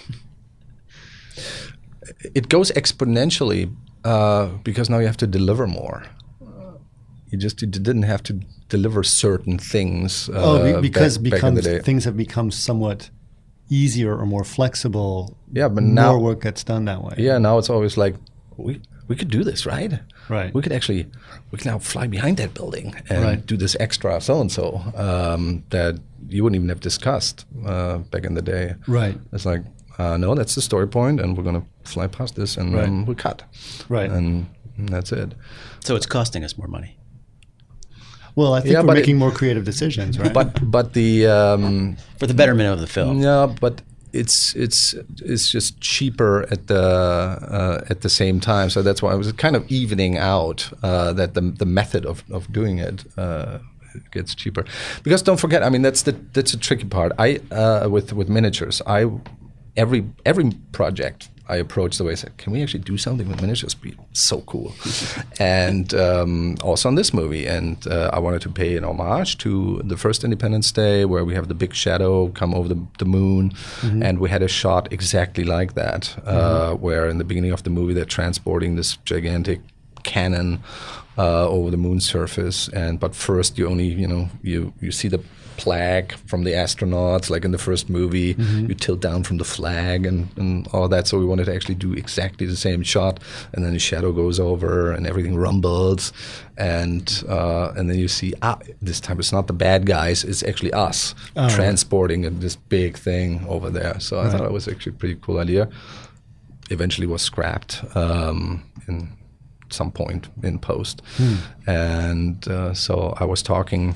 It goes exponentially because now you have to deliver more. You didn't have to deliver certain things.
Because
back in the day.
Things have become somewhat easier or more flexible.
Yeah, but
more
now
work gets done that way.
Yeah, now it's always like we could do this, right?
Right.
We can now fly behind that building and do this extra so and so that you wouldn't even have discussed back in the day.
Right.
It's like no, that's the story point, and we're gonna fly past this, and then we cut.
Right.
And that's it.
So it's costing us more money.
Well, I think we're making more creative decisions, right?
But the
for the betterment of the film.
Yeah, but it's just cheaper at the same time. So that's why I was kind of evening out that the method of doing it gets cheaper. Because don't forget, that's a tricky part. With miniatures, every project I approached the way I said, can we actually do something with miniatures? Be so cool. And also on this movie. And I wanted to pay an homage to the first Independence Day, where we have the big shadow come over the moon. And we had a shot exactly like that, where in the beginning of the movie they're transporting this gigantic cannon over the moon surface. But first you only, you see the flag from the astronauts, like in the first movie. You tilt down from the flag and all that. So we wanted to actually do exactly the same shot, and then the shadow goes over and everything rumbles, and then you see this time it's not the bad guys, it's actually us transporting this big thing over there. So I thought it was actually a pretty cool idea. Eventually was scrapped in some point in post, and so I was talking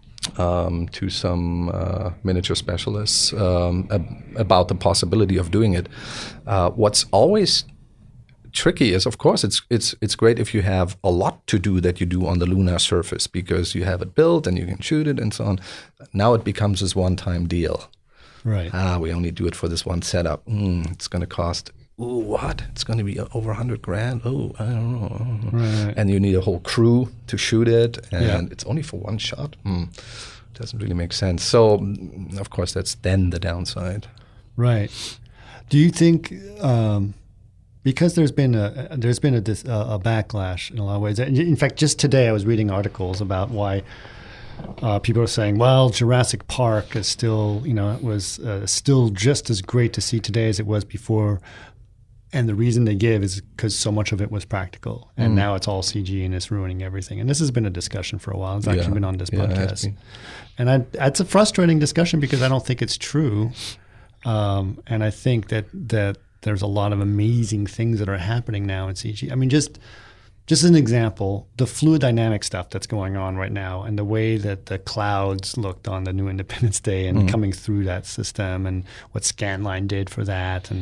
to some miniature specialists about the possibility of doing it. What's always tricky is, of course, it's great if you have a lot to do that you do on the lunar surface, because you have it built and you can shoot it and so on. Now it becomes this one-time deal.
Right.
We only do it for this one setup. It's going to cost. What? It's going to be over $100,000. Oh, I don't know.
Right.
And you need a whole crew to shoot it, and it's only for one shot. Doesn't really make sense. So, of course, that's then the downside.
Right. Do you think because there's been a backlash in a lot of ways? In fact, just today I was reading articles about why people are saying, well, Jurassic Park is still, it was still just as great to see today as it was before. And the reason they give is because so much of it was practical. And now it's all CG and it's ruining everything. And this has been a discussion for a while. It's actually been on this podcast. And it's a frustrating discussion because I don't think it's true. And I think that there's a lot of amazing things that are happening now in CG. I mean, just as an example, the fluid dynamic stuff that's going on right now and the way that the clouds looked on the new Independence Day and coming through that system and what Scanline did for that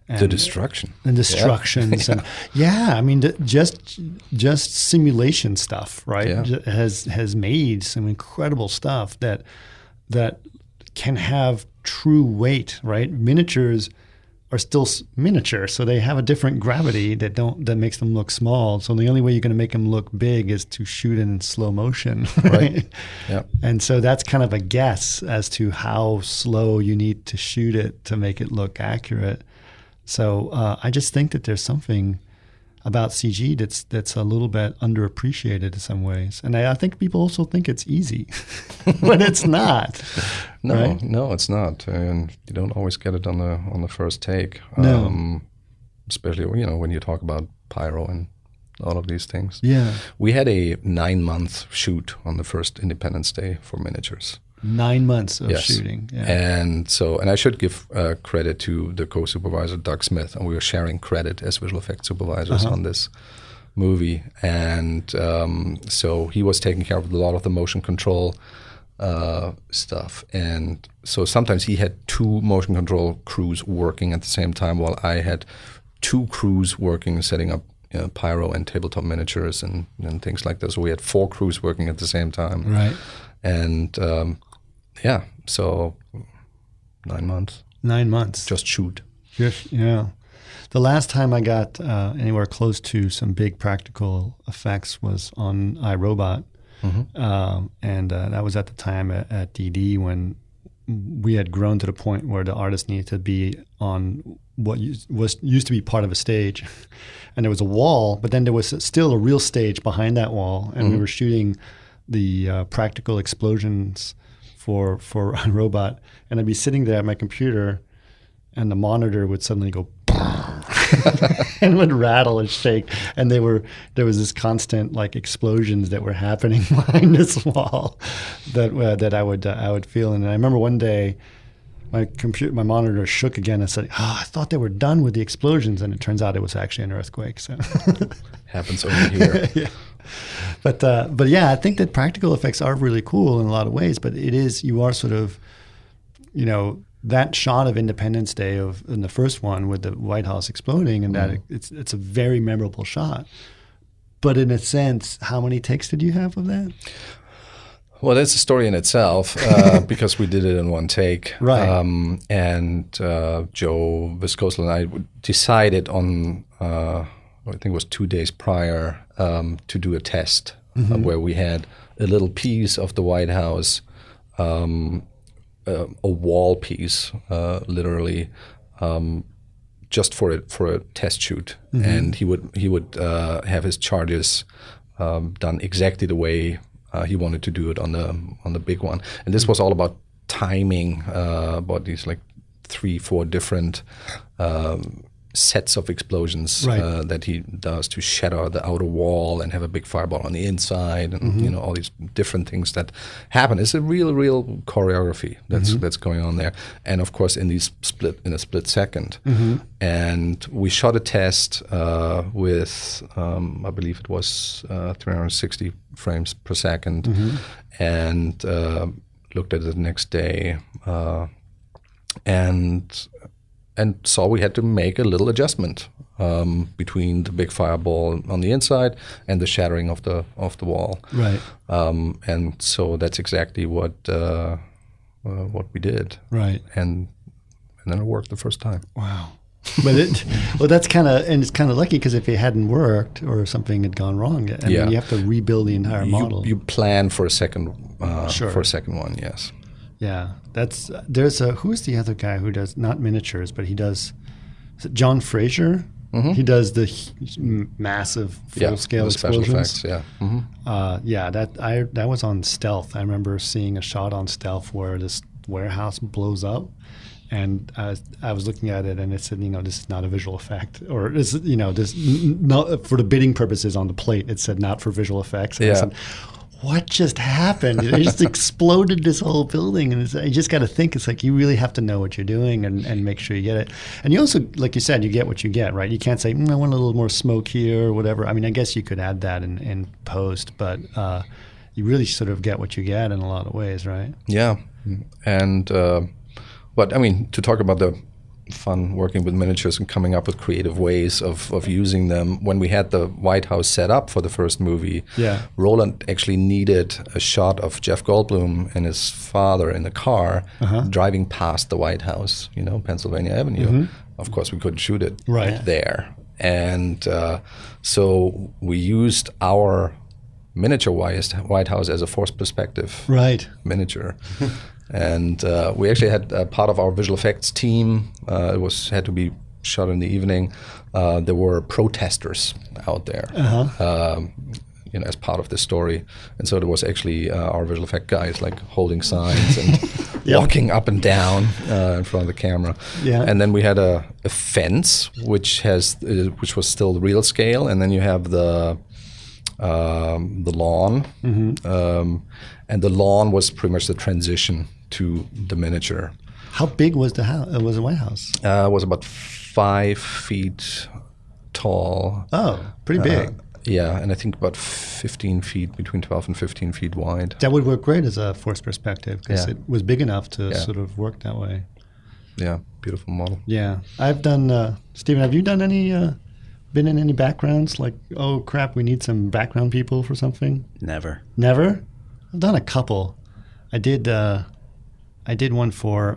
And the destruction.
And destructions. And I mean, just simulation stuff, right? Yeah. Has made some incredible stuff that can have true weight, right? Miniatures are still miniature, so they have a different gravity that makes them look small. So the only way you're going to make them look big is to shoot in slow motion, right?
Yeah.
And so that's kind of a guess as to how slow you need to shoot it to make it look accurate. So I just think that there's something about CG that's a little bit underappreciated in some ways, and I think people also think it's easy, but it's not.
No,
right?
No, it's not, and you don't always get it on the first take.
No.
Especially when you talk about pyro and all of these things.
Yeah,
we had a 9-month shoot on the first Independence Day for miniatures.
9 months of
yes.
shooting. Yeah.
And I should give credit to the co-supervisor, Doug Smith, and we were sharing credit as visual effects supervisors on this movie. And so he was taking care of a lot of the motion control stuff. And so sometimes he had 2 motion control crews working at the same time, while I had 2 crews working, setting up pyro and tabletop miniatures and things like that. So we had 4 crews working at the same time.
Right.
And so 9 months.
9 months.
Just shoot.
Yeah. The last time I got anywhere close to some big practical effects was on iRobot. And that was at the time at DD when we had grown to the point where the artist needed to be on what used to be part of a stage. And there was a wall, but then there was still a real stage behind that wall. And we were shooting the practical explosions for iRobot, and I'd be sitting there at my computer, and the monitor would suddenly go and would rattle and shake, and there was this constant like explosions that were happening behind this wall that I would feel. And I remember one day my monitor shook again and said, I thought they were done with the explosions, and it turns out it was actually an earthquake. So
happens over here.
Yeah. But yeah, I think that practical effects are really cool in a lot of ways. But you are sort of, that shot of Independence Day in the first one with the White House exploding, and that it's a very memorable shot. But in a sense, how many takes did you have of that?
Well, that's a story in itself because we did it in one take.
Right.
And Joe Viscoso and I decided on, I think it was 2 days prior, to do a test where we had a little piece of the White House, a wall piece, literally, just for a test shoot, and he would have his charges done exactly the way he wanted to do it on the big one. And this was all about timing, about these like 3-4 different sets of explosions that he does to shatter the outer wall and have a big fireball on the inside, and all these different things that happen. It's a real choreography that's going on there, and of course in a split second. And we shot a test with I believe it was 360 frames per second, and looked at it the next day, and so we had to make a little adjustment between the big fireball on the inside and the shattering of the wall.
Right.
And so that's exactly what we did.
Right.
And then it worked the first time.
Wow. But it's kind of lucky, because if it hadn't worked or something had gone wrong, I mean, you have to rebuild the entire model.
You plan for a second for a second one, yes.
Yeah, who's the other guy who does not miniatures, but he does, is it John Fraser? He does the massive full-scale explosions.
Special effects,
yeah. That was on Stealth. I remember seeing a shot on Stealth where this warehouse blows up, and I was looking at it, and it said, this is not a visual effect, or this, this not for the bidding purposes on the plate. It said not for visual effects. And I said, what just happened? It just exploded this whole building. And you just got to think, it's like you really have to know what you're doing and make sure you get it. And you also, like you said, you get what you get, right? You can't say, I want a little more smoke here or whatever. I mean, I guess you could add that in post, but you really sort of get what you get in a lot of ways, right?
Yeah. And, but I mean, to talk about fun working with miniatures and coming up with creative ways of using them. When we had the White House set up for the first movie, Roland actually needed a shot of Jeff Goldblum and his father in the car driving past the White House, Pennsylvania Avenue. Of course, we couldn't shoot it there. And so we used our miniature White House as a forced perspective miniature. And we actually had part of our visual effects team. It had to be shot in the evening. There were protesters out there, as part of the story. And so there was actually our visual effect guys like holding signs and walking up and down in front of the camera. Yeah. And then we had a fence, which was still real scale, and then you have the lawn, and the lawn was pretty much the transition to the miniature.
How big was the house? Was the White House?
It was about 5 feet tall.
Oh, pretty big.
And I think about 15 feet, between 12 and 15 feet wide.
That would work great as a forced perspective because it was big enough to sort of work that way.
Yeah, beautiful model.
Yeah, I've done. Stephen, have you done any? Been in any backgrounds? Like, oh crap, we need some background people for something.
Never.
I've done a couple. I did one for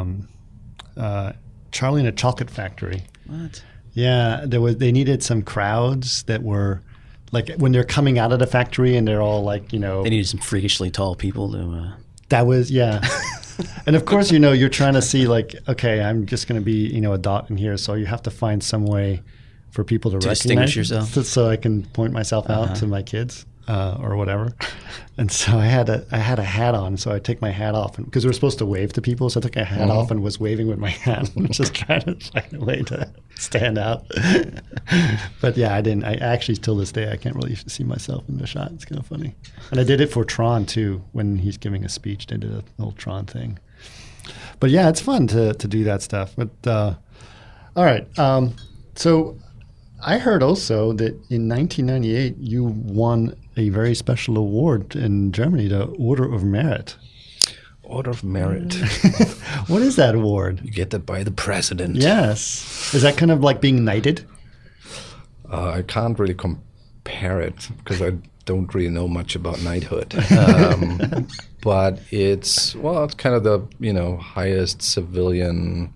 Charlie and the Chocolate Factory.
What?
Yeah, they needed some crowds that were like when they're coming out of the factory and they're all like, They
needed some freakishly tall people to.
That was and of course, you're trying to see like, okay, I'm just going to be a dot in here, so you have to find some way for people to
distinguish yourself,
so I can point myself out to my kids. Or whatever, and so I had a hat on, so I take my hat off because we were supposed to wave to people, so I took my hat off and was waving with my hat, and just trying to find a way to stand out. But yeah, I didn't. I actually, till this day, I can't really see myself in the shot. It's kind of funny, and I did it for Tron too. When he's giving a speech, they did a little Tron thing. But yeah, it's fun to do that stuff. But all right, so. I heard also that in 1998 you won a very special award in Germany, the Order of Merit.
Order of Merit.
What is that award?
You get that by the president.
Yes. Is that kind of like being knighted?
I can't really compare it because I don't really know much about knighthood. But it's kind of the highest civilian.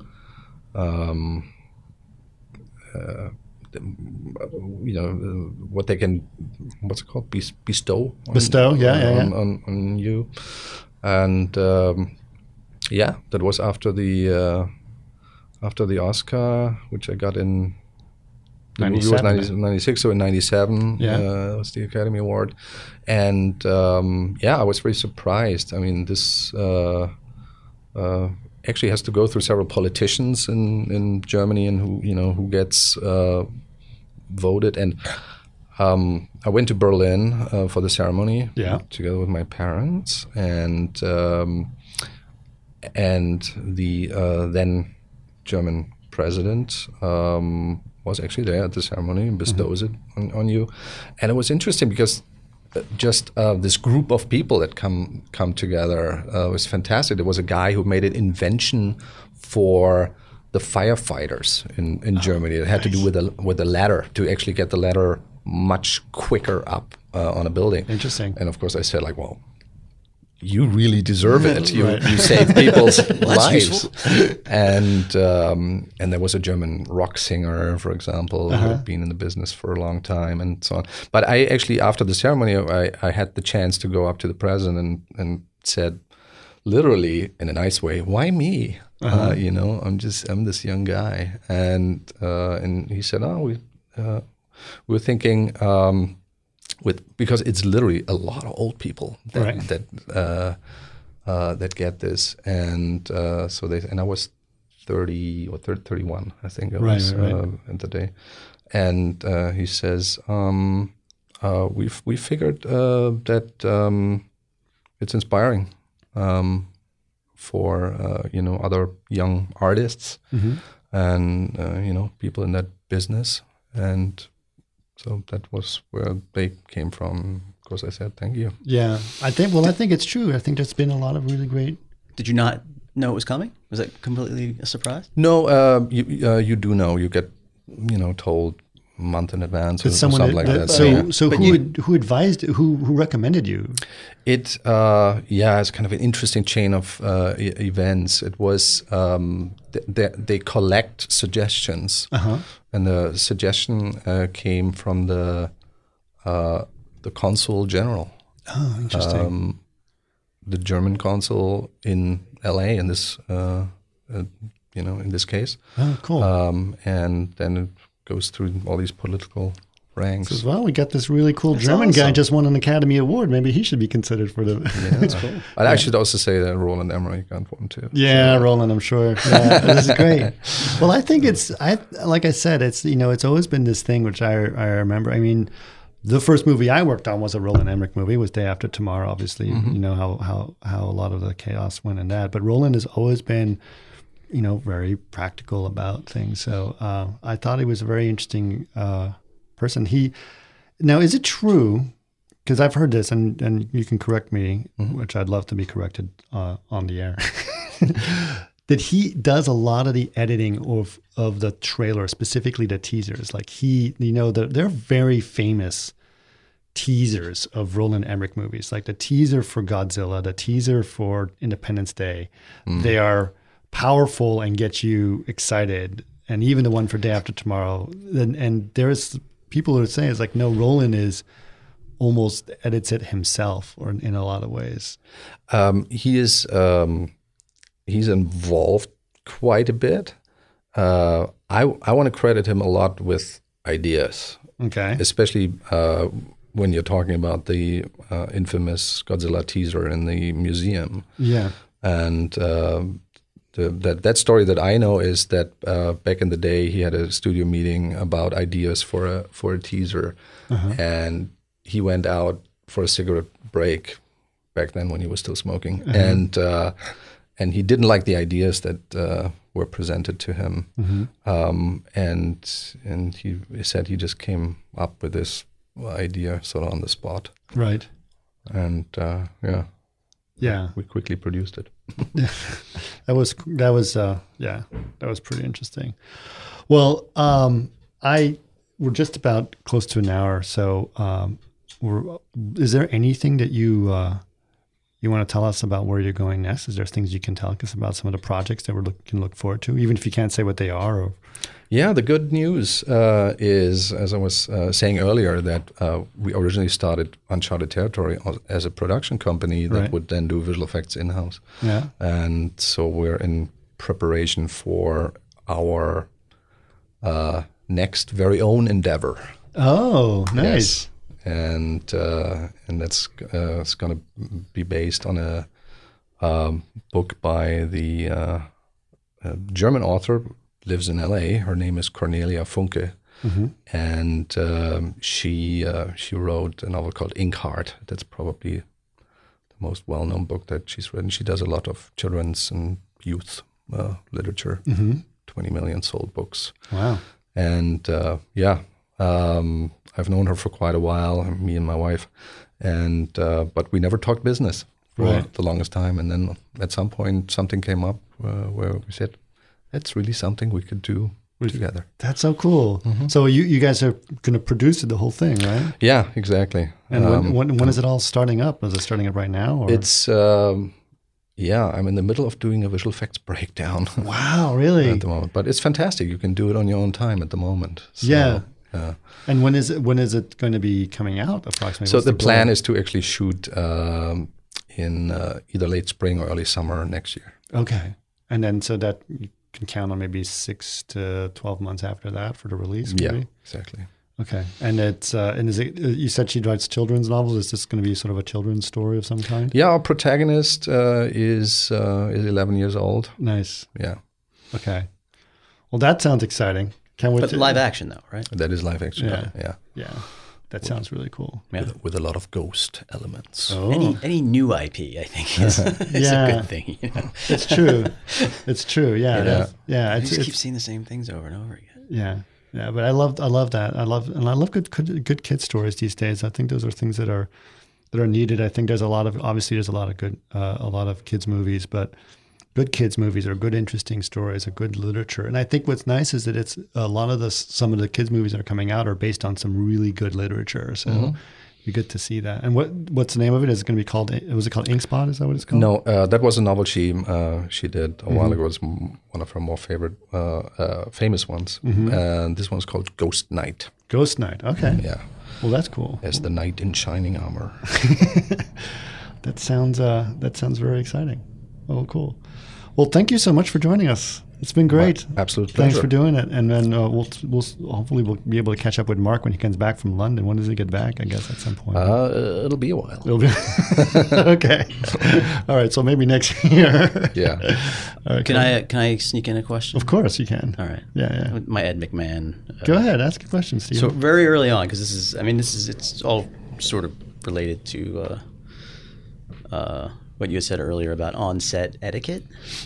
What they can, what's it called? Bestow. On you, and that was after the Oscar, which I got in. The movie was 96, so in 97 was the Academy Award, and I was very surprised. I mean, this. Actually has to go through several politicians in Germany and who gets voted. And I went to Berlin for the ceremony together with my parents and the then German president was actually there at the ceremony and bestows it on you. And it was interesting because just this group of people that come together was fantastic. There was a guy who made an invention for the firefighters in Germany. It had to do with a ladder to actually get the ladder much quicker up on a building.
Interesting.
And of course, I said like, well, you really deserve it. You save people's lives. And there was a German rock singer, for example, who had been in the business for a long time and so on. But I actually, after the ceremony, I had the chance to go up to the president and said, literally in a nice way, why me? I'm this young guy. And he said, we're thinking, because it's literally a lot of old people that get this, and so and I was 30 or 31, I think I was at the day, and he says we figured that it's inspiring for other young artists and people in that business and. So that was where they came from. Of course, I said thank you.
Yeah, I think it's true. I think there's been a lot of really great.
Did you not know it was coming? Was it completely a surprise?
No, you do know. You get told a month in advance or something like that.
So who advised? Who recommended you?
It's kind of an interesting chain of events. It was they collect suggestions, and the suggestion came from the consul general.
Oh, interesting.
The German consul in LA in this in this case.
Oh, cool.
And then it goes through all these political ranks.
Says, well, we got this really cool German guy just won an Academy Award. Maybe he should be considered for the.
Yeah, that's cool. I should also say that Roland Emmerich got one too.
Yeah, so. Roland, I'm sure. Yeah, this is great. Well, I think like I said, it's it's always been this thing which I remember. I mean, the first movie I worked on was a Roland Emmerich movie. It was Day After Tomorrow. Obviously, you know how a lot of the chaos went in that. But Roland has always been, very practical about things. So I thought he was a very interesting person. Now, is it true? Because I've heard this, and you can correct me, which I'd love to be corrected on the air. That he does a lot of the editing of the trailer, specifically the teasers. Like they're very famous teasers of Roland Emmerich movies. Like the teaser for Godzilla, the teaser for Independence Day. They are powerful and get you excited. And even the one for Day After Tomorrow. And there's people who say it's like, no, Roland almost edits it himself, or in a lot of ways.
He is. He's involved quite a bit. I want to credit him a lot with ideas.
Okay.
Especially when you're talking about the infamous Godzilla teaser in the museum.
Yeah.
And that story that I know is that back in the day he had a studio meeting about ideas for a teaser, and he went out for a cigarette break back then when he was still smoking, and he didn't like the ideas that were presented to him, and he said he just came up with this idea sort of on the spot,
right?
And we quickly produced it.
That was pretty interesting. Well, we're just about close to an hour, so is there anything that you want to tell us about where you're going next? Is there things you can tell us about some of the projects that we can look forward to, even if you can't say what they are? Or?
Yeah, the good news is, as I was saying earlier, that we originally started Uncharted Territory as a production company that would then do visual effects in-house.
Yeah.
And so we're in preparation for our next very own endeavor.
Oh, nice.
Yes. And that's it's going to be based on a book by the German author, lives in LA. Her name is Cornelia Funke, and she wrote a novel called Inkheart. That's probably the most well-known book that she's written. She does a lot of children's and youth literature. 20 million sold books.
Wow.
And I've known her for quite a while, me and my wife, and but we never talked business for the longest time. And then at some point, something came up where we said, "That's really something we could do together."
That's so cool. So you guys are going to produce the whole thing, right?
Yeah, exactly.
And when is it all starting up? Is it starting up right now? Or?
It's I'm in the middle of doing a visual effects breakdown.
Wow, really?
At the moment, but it's fantastic. You can do it on your own time at the moment. So,
yeah. And when is it going to be coming out approximately?
So the plan is to actually shoot in either late spring or early summer next year.
Okay. And then so that you can count on maybe 6 to 12 months after that for the release, maybe?
Yeah, exactly.
Okay. And it's is it, you said she writes children's novels. Is this going to be sort of a children's story of some kind?
Yeah, our protagonist is 11 years old.
Nice.
Yeah.
Okay. Well, that sounds exciting. Can't wait.
But live action, though, right?
That is live action.
Yeah. That sounds really cool.
Yeah. With a lot of ghost elements.
Oh. Any new IP, I think, is a good thing. You know?
It's true. It's true. Yeah.
I just keep seeing the same things over and over again.
Yeah. Yeah. But I love that. I love good kid stories these days. I think those are things that are needed. I think there's a lot of good a lot of kids movies, but good kids movies or good interesting stories or good literature. And I think what's nice is that it's a lot of some of the kids movies that are coming out are based on some really good literature. So it'd be good to see that. And what's the name of it? Is it going to be called? Was it called Ink Spot? Is that what it's called?
No, that was a novel she did a while ago. It's one of her more favorite famous ones. And this one's called Ghost Knight.
Ghost Knight. Okay.
Yeah.
Well, that's cool.
As the knight in shining armor.
That sounds very exciting. Oh, cool. Well, thank you so much for joining us. It's been great.
My absolute pleasure.
Thanks for doing it. And then we'll hopefully be able to catch up with Mark when he comes back from London. When does he get back? I guess at some point.
It'll be a while.
Okay. All right. So maybe next year.
Yeah.
All right, can I sneak in a question?
Of course you can.
All right.
Yeah.
My Ed McMahon.
Go ahead. Ask a question, Steve.
So very early on, because it's all sort of related to what you said earlier about on-set etiquette.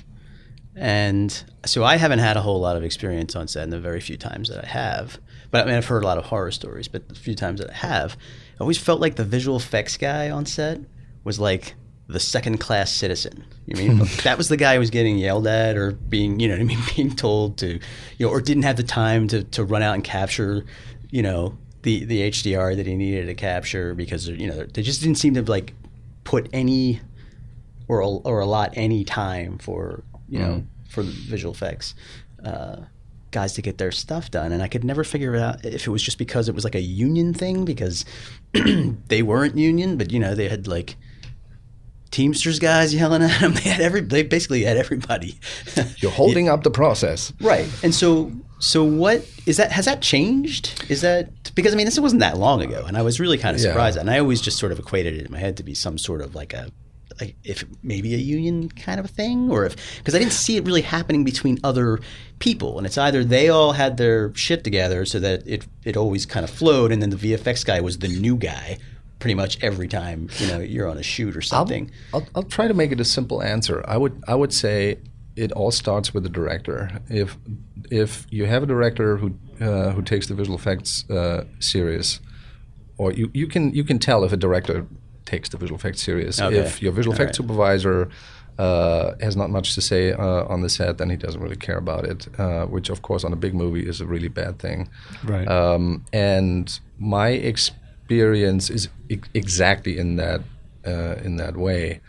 And so I haven't had a whole lot of experience on set in the very few times that I have. But I mean, I've heard a lot of horror stories, but the few times that I have, I always felt like the visual effects guy on set was like the second-class citizen. You know what I mean? That was the guy who was getting yelled at or being, you know what I mean, being told to, you know, or didn't have the time to run out and capture, you know, the HDR that he needed to capture because, you know, they just didn't seem to like put any or allot any time for, you know, for the visual effects guys to get their stuff done. And I could never figure out if it was just because it was like a union thing because they weren't union, but, you know, they had like Teamsters guys yelling at them. They basically had everybody.
You're holding up the process.
Right. And so what is that? Has that changed? Is that because, I mean, this wasn't that long ago and I was really kind of surprised. And I always just sort of equated it in my head to be some sort of like if maybe a union kind of a thing, or because I didn't see it really happening between other people, and it's either they all had their shit together so that it always kind of flowed, and then the VFX guy was the new guy pretty much every time, you know, you're on a shoot or something.
I'll try to make it a simple answer. I would say it all starts with the director. If you have a director who takes the visual effects serious, or you can tell if a director takes the visual effects serious. Okay. If your visual effects supervisor has not much to say on the set, then he doesn't really care about it, which of course on a big movie is a really bad thing.
Right.
And my experience is exactly in that way.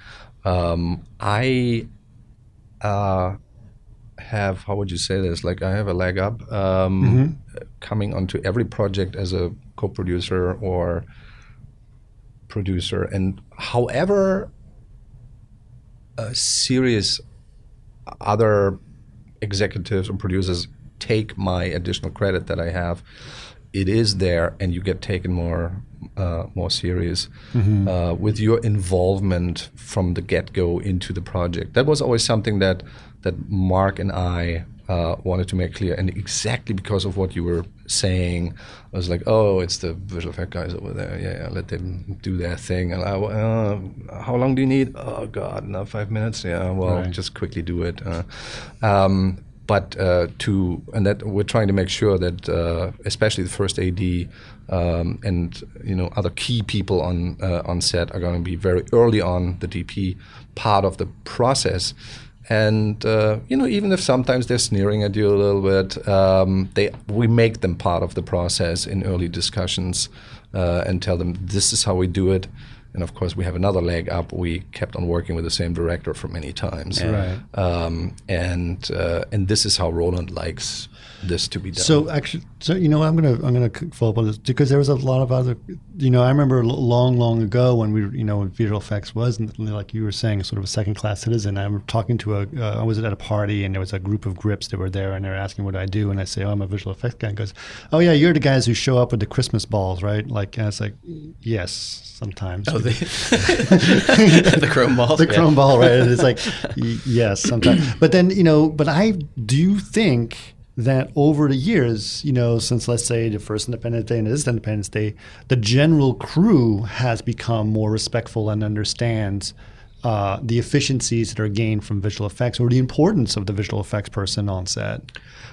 I have, how would you say this? Like I have a leg up coming onto every project as a co-producer or producer, and however serious other executives and producers take my additional credit that I have, it is there, and you get taken more serious with your involvement from the get-go into the project. That was always something that Mark and I wanted to make clear, and exactly because of what you were saying, I was like, oh, it's the visual effect guys over there. Yeah, let them do their thing. And how long do you need? Oh God, now 5 minutes. Yeah, well, just quickly do it. But that we're trying to make sure that, especially the first AD and other key people on set are going to be very early on the DP part of the process. And even if sometimes they're sneering at you a little bit, we make them part of the process in early discussions and tell them this is how we do it. And of course, we have another leg up. We kept on working with the same director for many times, and this is how Roland likes this to be done.
So actually, I'm gonna follow up on this because there was a lot of other. I remember long ago when when visual effects was, like you were saying, sort of a second-class citizen. I remember talking to I was at a party and there was a group of grips that were there and they were asking what I do, and I say, oh, I'm a visual effects guy. And goes, oh yeah, you're the guys who show up with the Christmas balls, right? Like, and it's like, yes. Sometimes.
Oh, the chrome balls?
The chrome ball, right? And it's like, yes, sometimes. But then, but I do think that over the years, since let's say the first Independence Day and this Independence Day, the general crew has become more respectful and understands the efficiencies that are gained from visual effects or the importance of the visual effects person on set.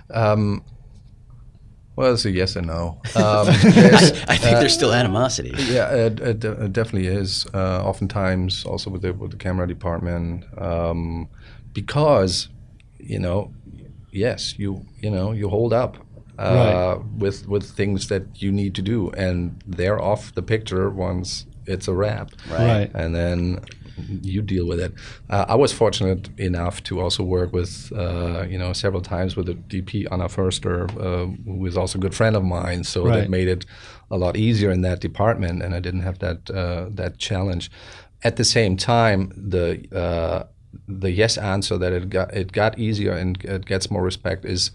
Well, it's a yes and no.
I think there's still animosity.
Yeah, it definitely is. Oftentimes, also with the camera department, because, yes, you hold up with things that you need to do, and they're off the picture once it's a wrap.
Right.
And then you deal with it. I was fortunate enough to also work with, several times with the DP Anna Förster, who is also a good friend of mine. So that made it a lot easier in that department, and I didn't have that challenge. At the same time, the yes answer that it got easier and it gets more respect is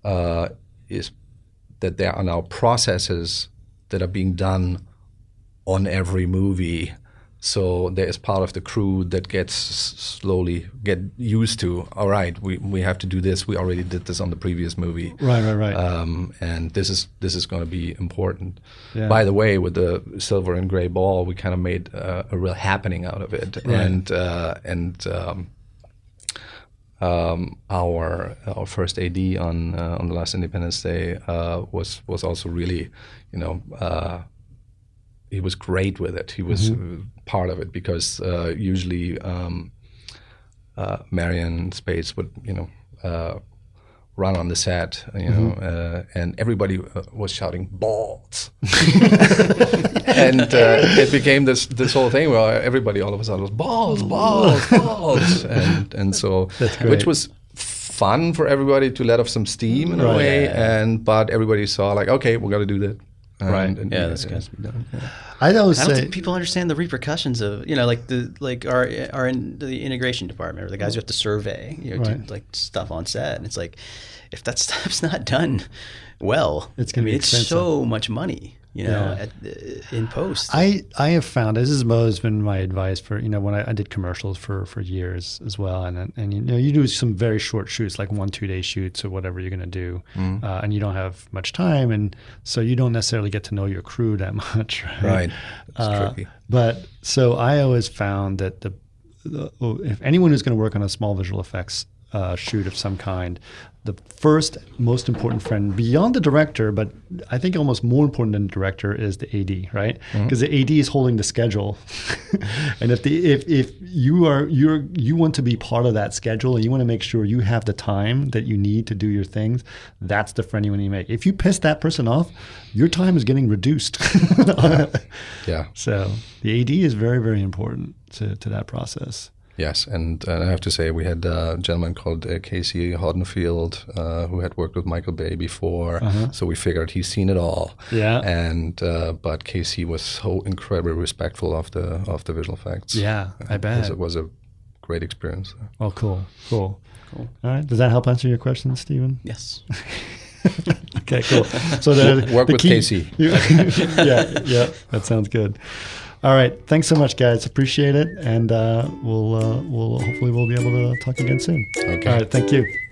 that there are now processes that are being done on every movie. So there is part of the crew that slowly get used to, all right, we have to do this. We already did this on the previous movie.
Right.
And this is going to be important.
Yeah.
By the way, with the Silver and Gray Ball, we kind of made a real happening out of it. Right. Our first AD on the last Independence Day was also really, he was great with it. He was part of it because usually Marion Spades would, run on the set, and everybody was shouting balls, and it became this whole thing where everybody all of a sudden was balls, and so which was fun for everybody to let off some steam in a way, but everybody saw like, okay, we're gonna do that.
This has to be done. Yeah.
I don't
think people understand the repercussions of our in the integration department, or the guys who have to survey, do like stuff on set, and it's like if that stuff's not done well, it's so much money, in post.
I have found, this has always been my advice for when I did commercials for years as well, and you do some very short shoots, like 1-2 day shoots or whatever you're going to do, and you don't have much time, and so you don't necessarily get to know your crew that much.
Right. It's tricky.
But so I always found that if anyone who's going to work on a small visual effects shoot of some kind, the first most important friend beyond the director, but I think almost more important than the director, is the AD, right? Because the AD is holding the schedule, and if you want to be part of that schedule and you want to make sure you have the time that you need to do your things, that's the friend you want to make. If you piss that person off, your time is getting reduced.
Yeah.
So the AD is very, very important to that process.
Yes, and I have to say we had a gentleman called Casey Hoddenfield who had worked with Michael Bay before, so we figured he's seen it all.
Yeah.
And but Casey was so incredibly respectful of the visual effects.
Yeah, I bet
it was a great experience.
Oh, cool. All right, does that help answer your question, Stephen?
Yes.
Okay, cool. So
work with Casey.
Yeah, that sounds good. All right, thanks so much, guys. Appreciate it, and we'll hopefully be able to talk again soon.
Okay.
All right, thank you.